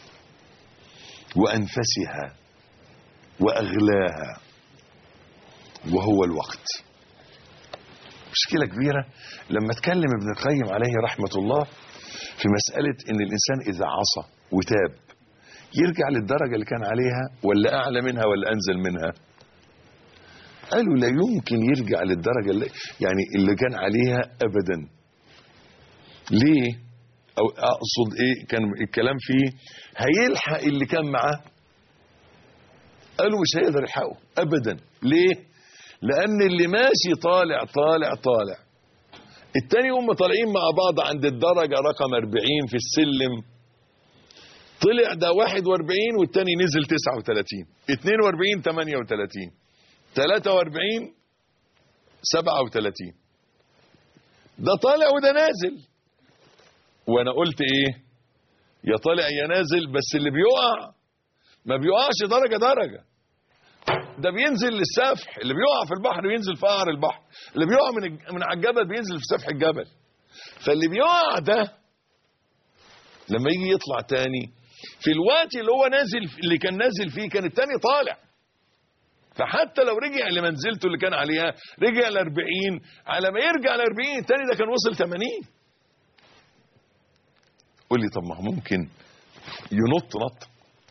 وأنفسها وأغلاها، وهو الوقت. مشكلة كبيرة لما اتكلم ابن القيم عليه رحمة الله في مسألة ان الانسان اذا عصى وتاب يرجع للدرجة اللي كان عليها ولا اعلى منها ولا انزل منها. قالوا لا يمكن يرجع للدرجة اللي يعني اللي كان عليها ابدا. ليه؟ او اقصد ايه؟ كان الكلام فيه هيلحق اللي كان معاه. قالوا مش هيقدر يلحقه ابدا. ليه؟ لان اللي ماشي طالع طالع طالع التاني هم طالعين مع بعض عند الدرجة رقم أربعين في السلم، طلع ده واحد وأربعين والتاني نزل تسعة وثلاثين، اتنين وأربعين ثمانية وثلاثين، ثلاثة وأربعين سبعة وثلاثين. ده طالع وده نازل. وانا قلت ايه؟ يا طالع يا نازل، بس اللي بيقع ما بيقعش درجة درجة، ده بينزل للسفح. اللي بيقع في البحر بينزل في قعر البحر، اللي بيقع من من على الجبل بينزل في سفح الجبل. فاللي بيقع ده لما يجي يطلع تاني في الوقت اللي هو نازل اللي كان نازل فيه كان التاني طالع. فحتى لو رجع لمنزلته اللي كان عليها، رجع ل أربعين، على ما يرجع ل أربعين التاني ده كان وصل ثمانين. قول لي طب ما هو ممكن ينط نط،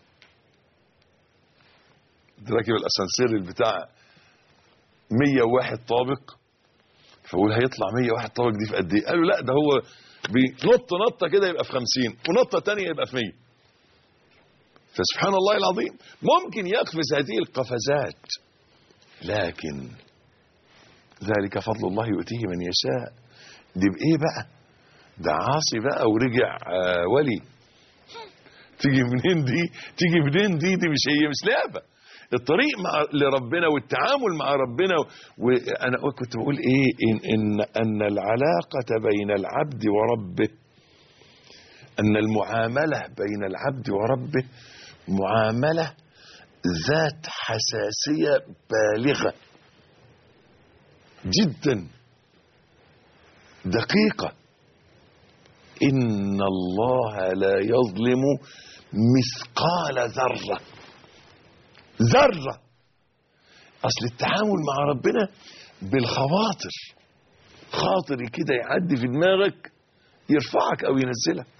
راكب الاسانسير بتاع مية وواحد طابق، فاقول هيطلع مية وواحد طابق دي في قد ايه؟ قالوا لا ده هو بينط نطه كده يبقى في خمسين، ونطه ثانيه يبقى في مية. فسبحان الله العظيم ممكن يقفز هذه القفزات، لكن ذلك فضل الله يؤتيه من يشاء. دي بايه بقى؟ ده عاصي بقى ورجع آه ولي. تيجي منين دي؟ تيجي منين دي؟ دي مش هي مش لعبه. الطريق مع لربنا والتعامل مع ربنا. وانا كنت بقول ايه؟ ان ان ان العلاقه بين العبد وربه، ان المعامله بين العبد وربه معامله ذات حساسيه بالغه جدا، دقيقه. ان الله لا يظلم مثقال ذره. ذرة. اصل التعامل مع ربنا بالخواطر، خاطر كده يعدي في دماغك يرفعك او ينزلك،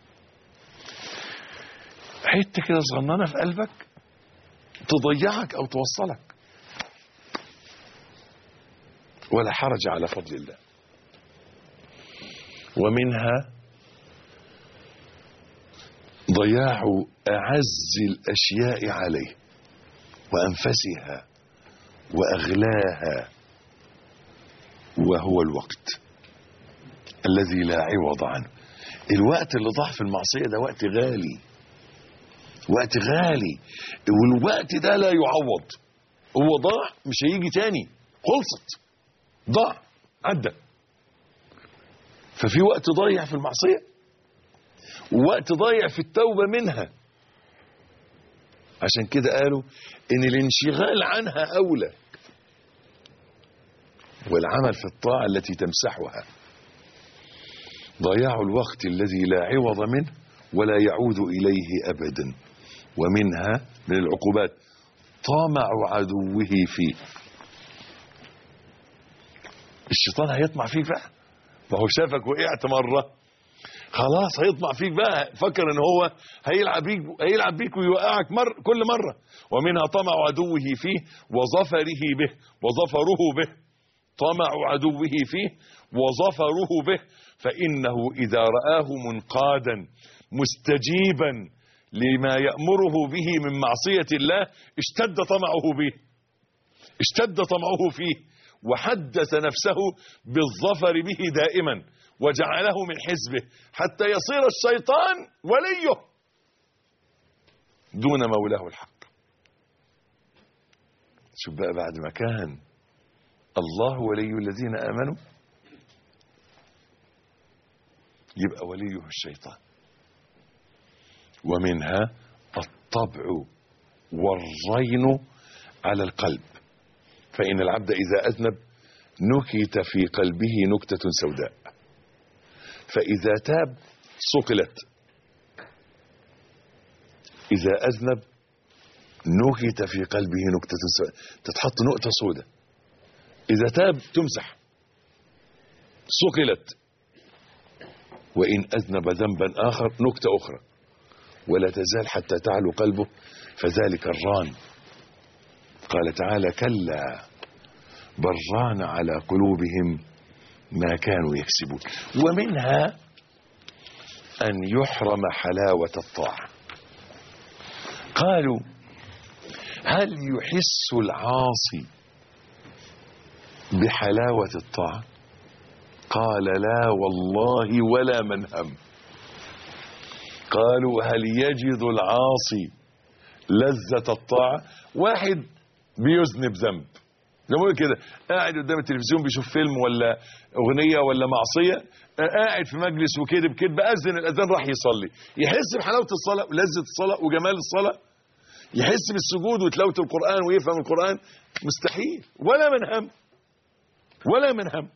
حته كده صغننه في قلبك تضيعك او توصلك. ولا حرج على فضل الله. ومنها ضياع اعز الاشياء عليه وأنفسها وأغلاها، وهو الوقت الذي لا عوض عنه. الوقت اللي ضاع في المعصية ده وقت غالي، وقت غالي، والوقت ده لا يعوض. هو ضاع مش هيجي تاني، خلصت، ضاع، عدى. ففي وقت ضايع في المعصية ووقت ضايع في التوبة منها. عشان كده قالوا ان الانشغال عنها اولى، والعمل في الطاعة التي تمسحها. ضياع الوقت الذي لا عوض منه ولا يعود اليه ابدا. ومنها من العقوبات طمع عدوه فيه. الشيطان هيطمع فيك بقى، ما هو شافك وقعت مرة خلاص هيطمع فيك بقى، فكر ان هو هيلعب بيك هيلعب بيك ويوقعك مر كل مره. ومنها طمع عدوه فيه وظفره به وظفره به. طمع عدوه فيه وظفره به، فانه اذا رآه منقادا مستجيبا لما يأمره به من معصية الله اشتد طمعه به، اشتد طمعه فيه، وحدث نفسه بالظفر به دائما، وجعله من حزبه حتى يصير الشيطان وليه دون مولاه الحق. شوف بقى بعد ما كان الله ولي الذين آمنوا يبقى وليه الشيطان. ومنها الطبع والرين على القلب، فإن العبد إذا أذنب نكت في قلبه نكتة سوداء، فإذا تاب صقلت. إذا أذنب نكت في قلبه نكتة سوداء، تتحط نقطة سوداء. إذا تاب تمسح، صقلت. وإن أذنب ذنبا آخر نكتة أخرى، ولا تزال حتى تعلو قلبه، فذلك الران. قال تعالى كلا بل ران على قلوبهم ما كانوا يكسبون. ومنها أن يحرم حلاوة الطاعة. قالوا هل يحس العاصي بحلاوة الطاعة؟ قال لا والله ولا من هم. قالوا هل يجد العاصي لذة الطاعة؟ واحد بيذنب ذنب زي ما بقول كده، قاعد قدام التلفزيون بيشوف فيلم ولا اغنيه ولا معصيه، قاعد في مجلس وكذب كذب، اذن الاذان راح يصلي، يحس بحلاوه الصلاه ولذه الصلاه وجمال الصلاه؟ يحس بالسجود وتلاوه القران ويفهم القران؟ مستحيل. ولا من هم، ولا من هم.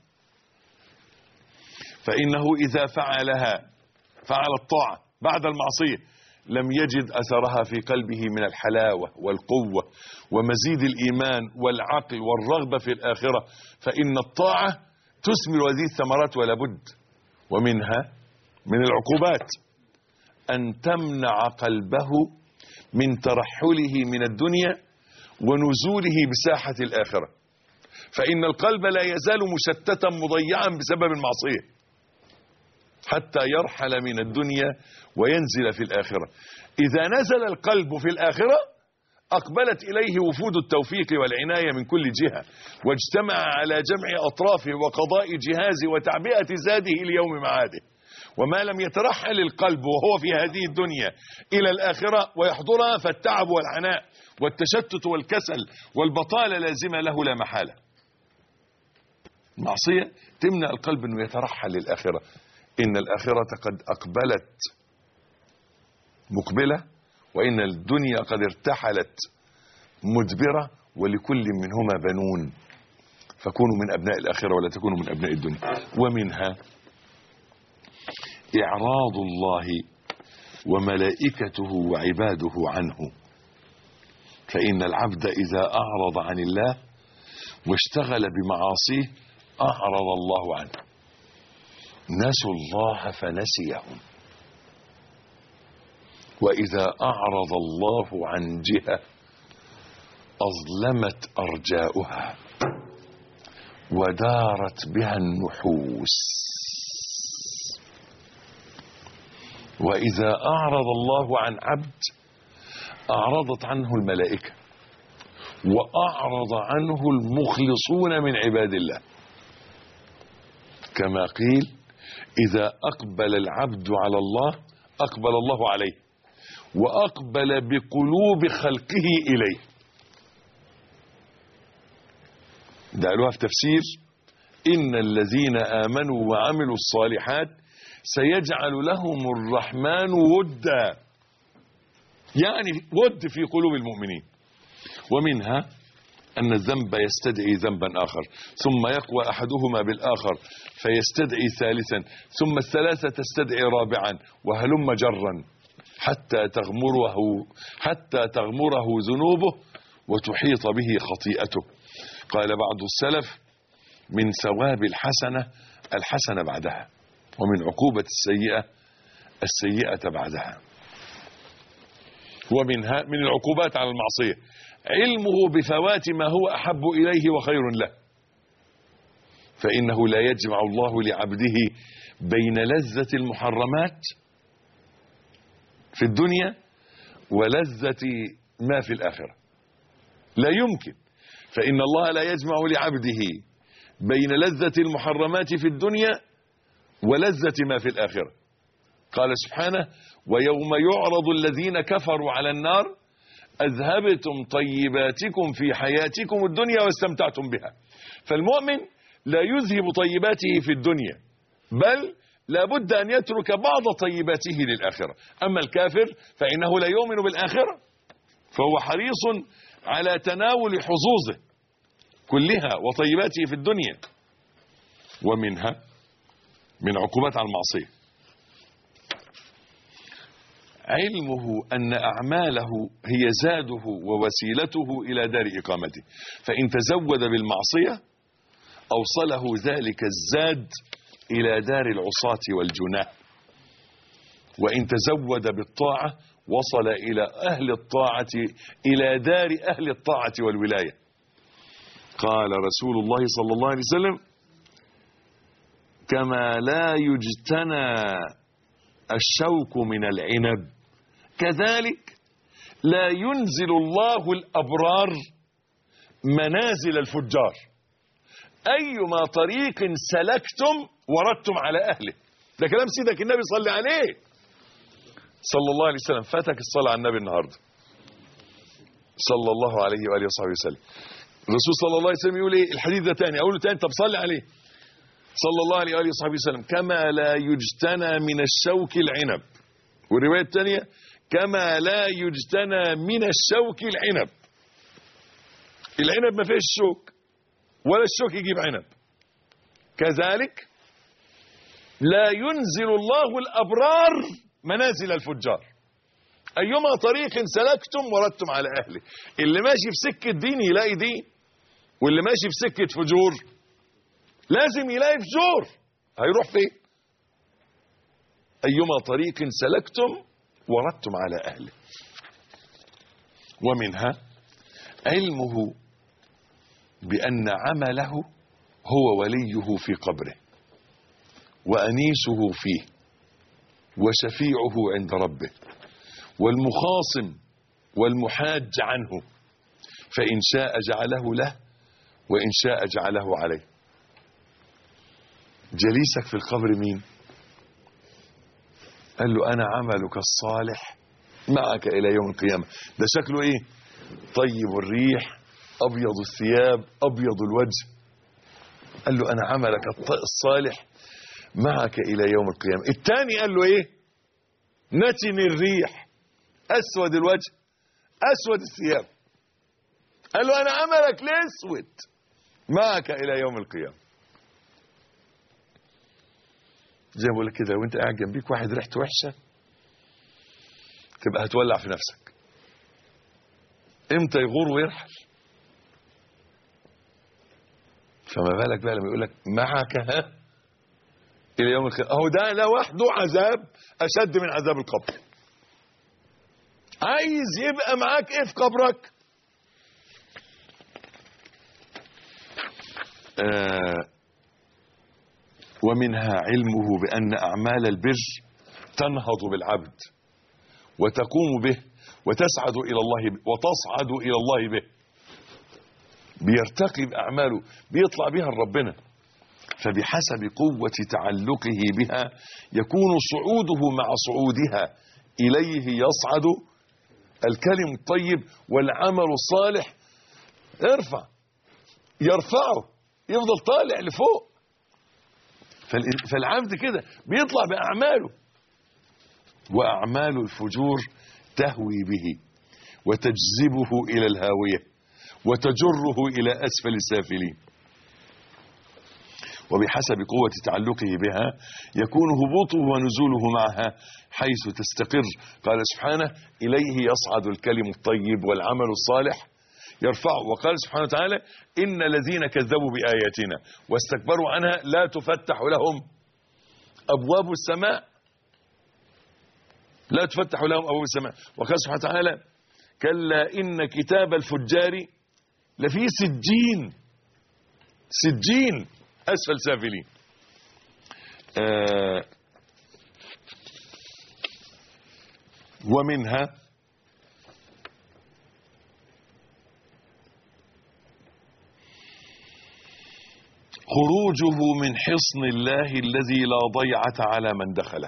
فانه اذا فعلها، فعل الطاعه بعد المعصيه، لم يجد أثرها في قلبه من الحلاوة والقوة ومزيد الإيمان والعقل والرغبة في الآخرة، فإن الطاعة تثمر هذه الثمرات ولا بد. ومنها من العقوبات أن تمنع قلبه من ترحله من الدنيا ونزوله بساحة الآخرة، فإن القلب لا يزال مشتتا مضيعا بسبب المعصية حتى يرحل من الدنيا وينزل في الآخرة. إذا نزل القلب في الآخرة أقبلت إليه وفود التوفيق والعناية من كل جهة، واجتمع على جمع أطرافه وقضاء جهازه وتعبئة زاده ليوم معاده. وما لم يترحل القلب وهو في هذه الدنيا إلى الآخرة ويحضرها، فالتعب والعناء والتشتت والكسل والبطالة لازمة له لا محالة. المعصية تمنع القلب أنه يترحل للآخرة. إن الآخرة قد أقبلت مقبلة، وإن الدنيا قد ارتحلت مدبرة، ولكل منهما بنون، فكونوا من أبناء الآخرة ولا تكونوا من أبناء الدنيا. ومنها إعراض الله وملائكته وعباده عنه، فإن العبد إذا أعرض عن الله واشتغل بمعاصيه أعرض الله عنه. نسوا الله فنسيهم. وإذا أعرض الله عن جهة أظلمت أرجاؤها ودارت بها النحوس. وإذا أعرض الله عن عبد أعرضت عنه الملائكة، وأعرض عنه المخلصون من عباد الله، كما قيل إذا أقبل العبد على الله أقبل الله عليه، وأقبل بقلوب خلقه إليه. ده قالوها في تفسير إن الذين آمنوا وعملوا الصالحات سيجعل لهم الرحمن ودا، يعني ود في قلوب المؤمنين. ومنها أن الذنب يستدعي ذنبا آخر، ثم يقوى أحدهما بالآخر فيستدعي ثالثا، ثم الثلاثة تستدعي رابعا، وهلم جرا حتى تغمره حتى تغمره ذنوبه وتحيط به خطيئته. قال بعض السلف: من ثواب الحسنة الحسنة بعدها، ومن عقوبة السيئة السيئة بعدها. ومنها من العقوبات على المعصية علمه بفوات ما هو أحب إليه وخير له، فإنه لا يجمع الله لعبده بين لذة المحرمات في الدنيا ولذة ما في الآخرة، لا يمكن. فإن الله لا يجمع لعبده بين لذة المحرمات في الدنيا ولذة ما في الآخرة. قال سبحانه: ويوم يعرض الذين كفروا على النار أذهبتم طيباتكم في حياتكم الدنيا واستمتعتم بها. فالمؤمن لا يذهب طيباته في الدنيا، بل لا بد أن يترك بعض طيباته للآخرة. أما الكافر فإنه لا يؤمن بالآخرة، فهو حريص على تناول حظوظه كلها وطيباته في الدنيا. ومنها من عقوبات على المعصية علمه أن أعماله هي زاده ووسيلته إلى دار إقامته، فإن تزود بالمعصية أوصله ذلك الزاد إلى دار العصاة والجناه، وإن تزود بالطاعة وصل إلى أهل الطاعة إلى دار أهل الطاعة والولاية. قال رسول الله صلى الله عليه وسلم: كما لا يجتنى الشوك من العنب كذلك لا ينزل الله الأبرار منازل الفجار. أيما طريق سلكتم وردتم على أهله. ده كلام سيدك النبي صلى عليه صلى الله عليه وسلم. فاتك الصلاة على النبي النهاردة صلى الله عليه وآله وصحبه وسلم. الرسول صلى الله عليه وسلم يقول ايه الحديث ده تاني، اقوله تاني، طب صلي عليه صلى الله عليه وآله وصحبه وسلم. كما لا يجتنى من الشوك العنب. والرواية الثانية كما لا يجتنى من الشوك العنب. العنب ما فيش شوك ولا الشوك يجيب عنب. كذلك لا ينزل الله الأبرار منازل الفجار. أيما طريق سلكتم وردتم على أهله. اللي ماشي في سكة دين يلاقي دين، واللي ماشي في سكة فجور لازم يلاقي فجور. هيروح فين؟ أيما طريق سلكتم وردتم على أهله. ومنها علمه بأن عمله هو وليه في قبره وأنيسه فيه وشفيعه عند ربه والمخاصم والمحاج عنه، فإن شاء جعله له وإن شاء جعله عليه. جليسك في القبر مين؟ قال له أنا عملك الصالح معك إلى يوم القيامة. ده شكله إيه؟ طيب الريح، أبيض الثياب، أبيض الوجه. قال له أنا عملك الصالح معك إلى يوم القيامة. الثاني قال له إيه؟ نتن الريح، أسود الوجه، أسود الثياب. قال له أنا عملك الأسود معك إلى يوم القيامة. زي ما بقول لك كده، لو أنت قاعد جنبيك واحد ريحته وحشة تبقى هتولع في نفسك. إمتى يغور ويرحل؟ فما بالك بقى لما يقول لك معك ها إلى يوم القيامة. أهو ده لوحده عذاب أشد من عذاب القبر. عايز يبقى معاك إيه في قبرك؟ آه ومنها علمه بأن أعمال البر تنهض بالعبد وتقوم به وتسعد إلى الله به وتصعد إلى الله به. بيرتقي بأعماله، بيطلع بها لربنا. فبحسب قوة تعلقه بها يكون صعوده مع صعودها إليه يصعد الكلم الطيب والعمل الصالح. ارفع يرفعه، يفضل طالع لفوق. فالعبد كده بيطلع بأعماله، وأعمال الفجور تهوي به وتجذبه إلى الهاوية وتجره إلى أسفل السافلين. وبحسب قوة تعلقه بها يكون هبوطه ونزوله معها حيث تستقر. قال سبحانه إليه يصعد الكلم الطيب والعمل الصالح يرفعه. وقال سبحانه وتعالى إن الذين كذبوا بآياتنا واستكبروا عنها لا تفتح لهم أبواب السماء لا تفتح لهم أبواب السماء. وقال سبحانه وتعالى كلا إن كتاب الفجار لفي سجين سجين أسفل سافلين. آه ومنها خروجه من حصن الله الذي لا ضيعة على من دخله،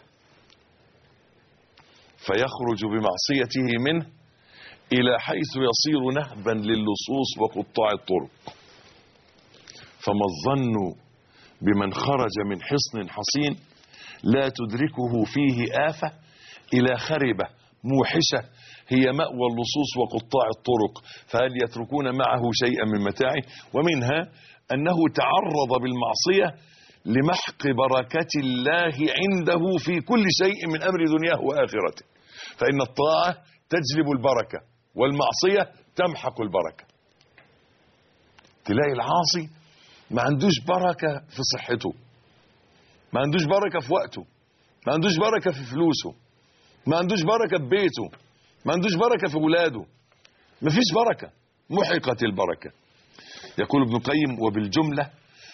فيخرج بمعصيته منه إلى حيث يصير نهبا للصوص وقطاع الطرق. فما الظن بمن خرج من حصن حصين لا تدركه فيه آفة إلى خربة موحشة هي مأوى اللصوص وقطاع الطرق، فهل يتركون معه شيئا من متاعه؟ ومنها أنه تعرض بالمعصية لمحق بركة الله عنده في كل شيء من أمر دنياه وآخرته. فإن الطاعة تجلب البركة والمعصية تمحق البركة. تلاقي العاصي ما عندوش بركة في صحته، ما عندوش بركة في وقته، ما عندوش بركة في فلوسه، ما عندوش بركة في بيته، ما عندوش بركة في ولاده، ما فيش بركة، محقت البركة. يقول ابن القيم وبالجملة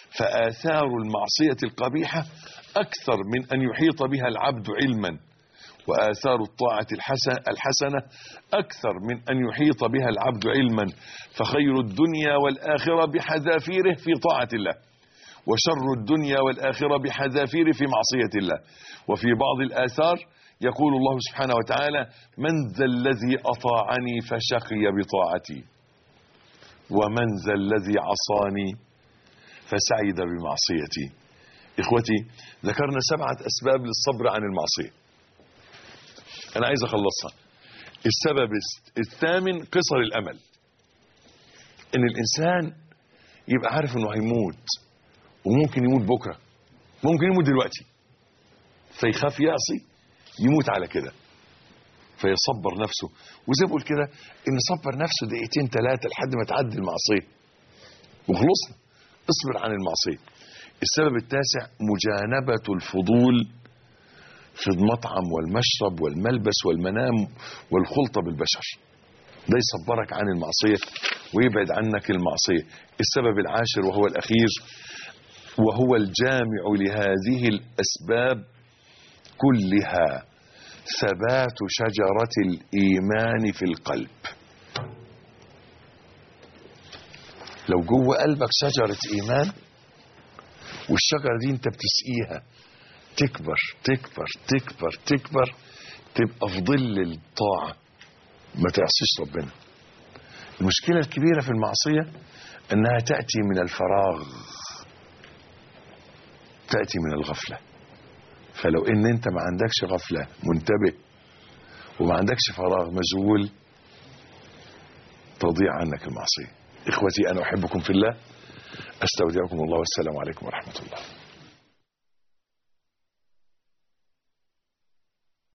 فآثار المعصية القبيحة أكثر من أن يحيط بها العبد علما وآثار الطاعة الحسنة أكثر من أن يحيط بها العبد علما، فخير الدنيا والآخرة بحذافيره في طاعة الله، وشر الدنيا والآخرة بحذافيره في معصية الله. وفي بعض الآثار يقول الله سبحانه وتعالى: من ذا الذي أطاعني فشقي بطاعتي، ومن ذا الذي عصاني فسعد بمعصيتي. إخوتي، ذكرنا سبعة أسباب للصبر عن المعصية، أنا عايز أخلصها. السبب الثامن قصر الأمل، إن الإنسان يبقى عارف إنه هيموت، وممكن يموت بكرة، ممكن يموت دلوقتي، فيخاف يعصي يموت على كده، فيصبر نفسه. وزي بقول كده، إن صبر نفسه دقيقتين ثلاثة لحد ما تعدي المعصية وخلصنا. اصبر عن المعصية. السبب التاسع مجانبة الفضول في المطعم والمشرب والملبس والمنام والخلطة بالبشر، ده يصبرك عن المعصية ويبعد عنك المعصية. السبب العاشر وهو الأخير وهو الجامع لهذه الأسباب كلها، ثبات شجرة الإيمان في القلب. لو جوه قلبك شجرة إيمان، والشجرة دي انت بتسقيها تكبر تكبر تكبر تكبر، تبقى في ظل الطاعة، ما تعصيش ربنا. المشكلة الكبيرة في المعصية انها تأتي من الفراغ، تأتي من الغفلة. فلو ان انت ما عندكش غفلة، منتبه، وما عندكش فراغ مشغول، تضيع عنك المعصية. اخوتي، انا احبكم في الله، استودعكم الله، والسلام عليكم ورحمة الله.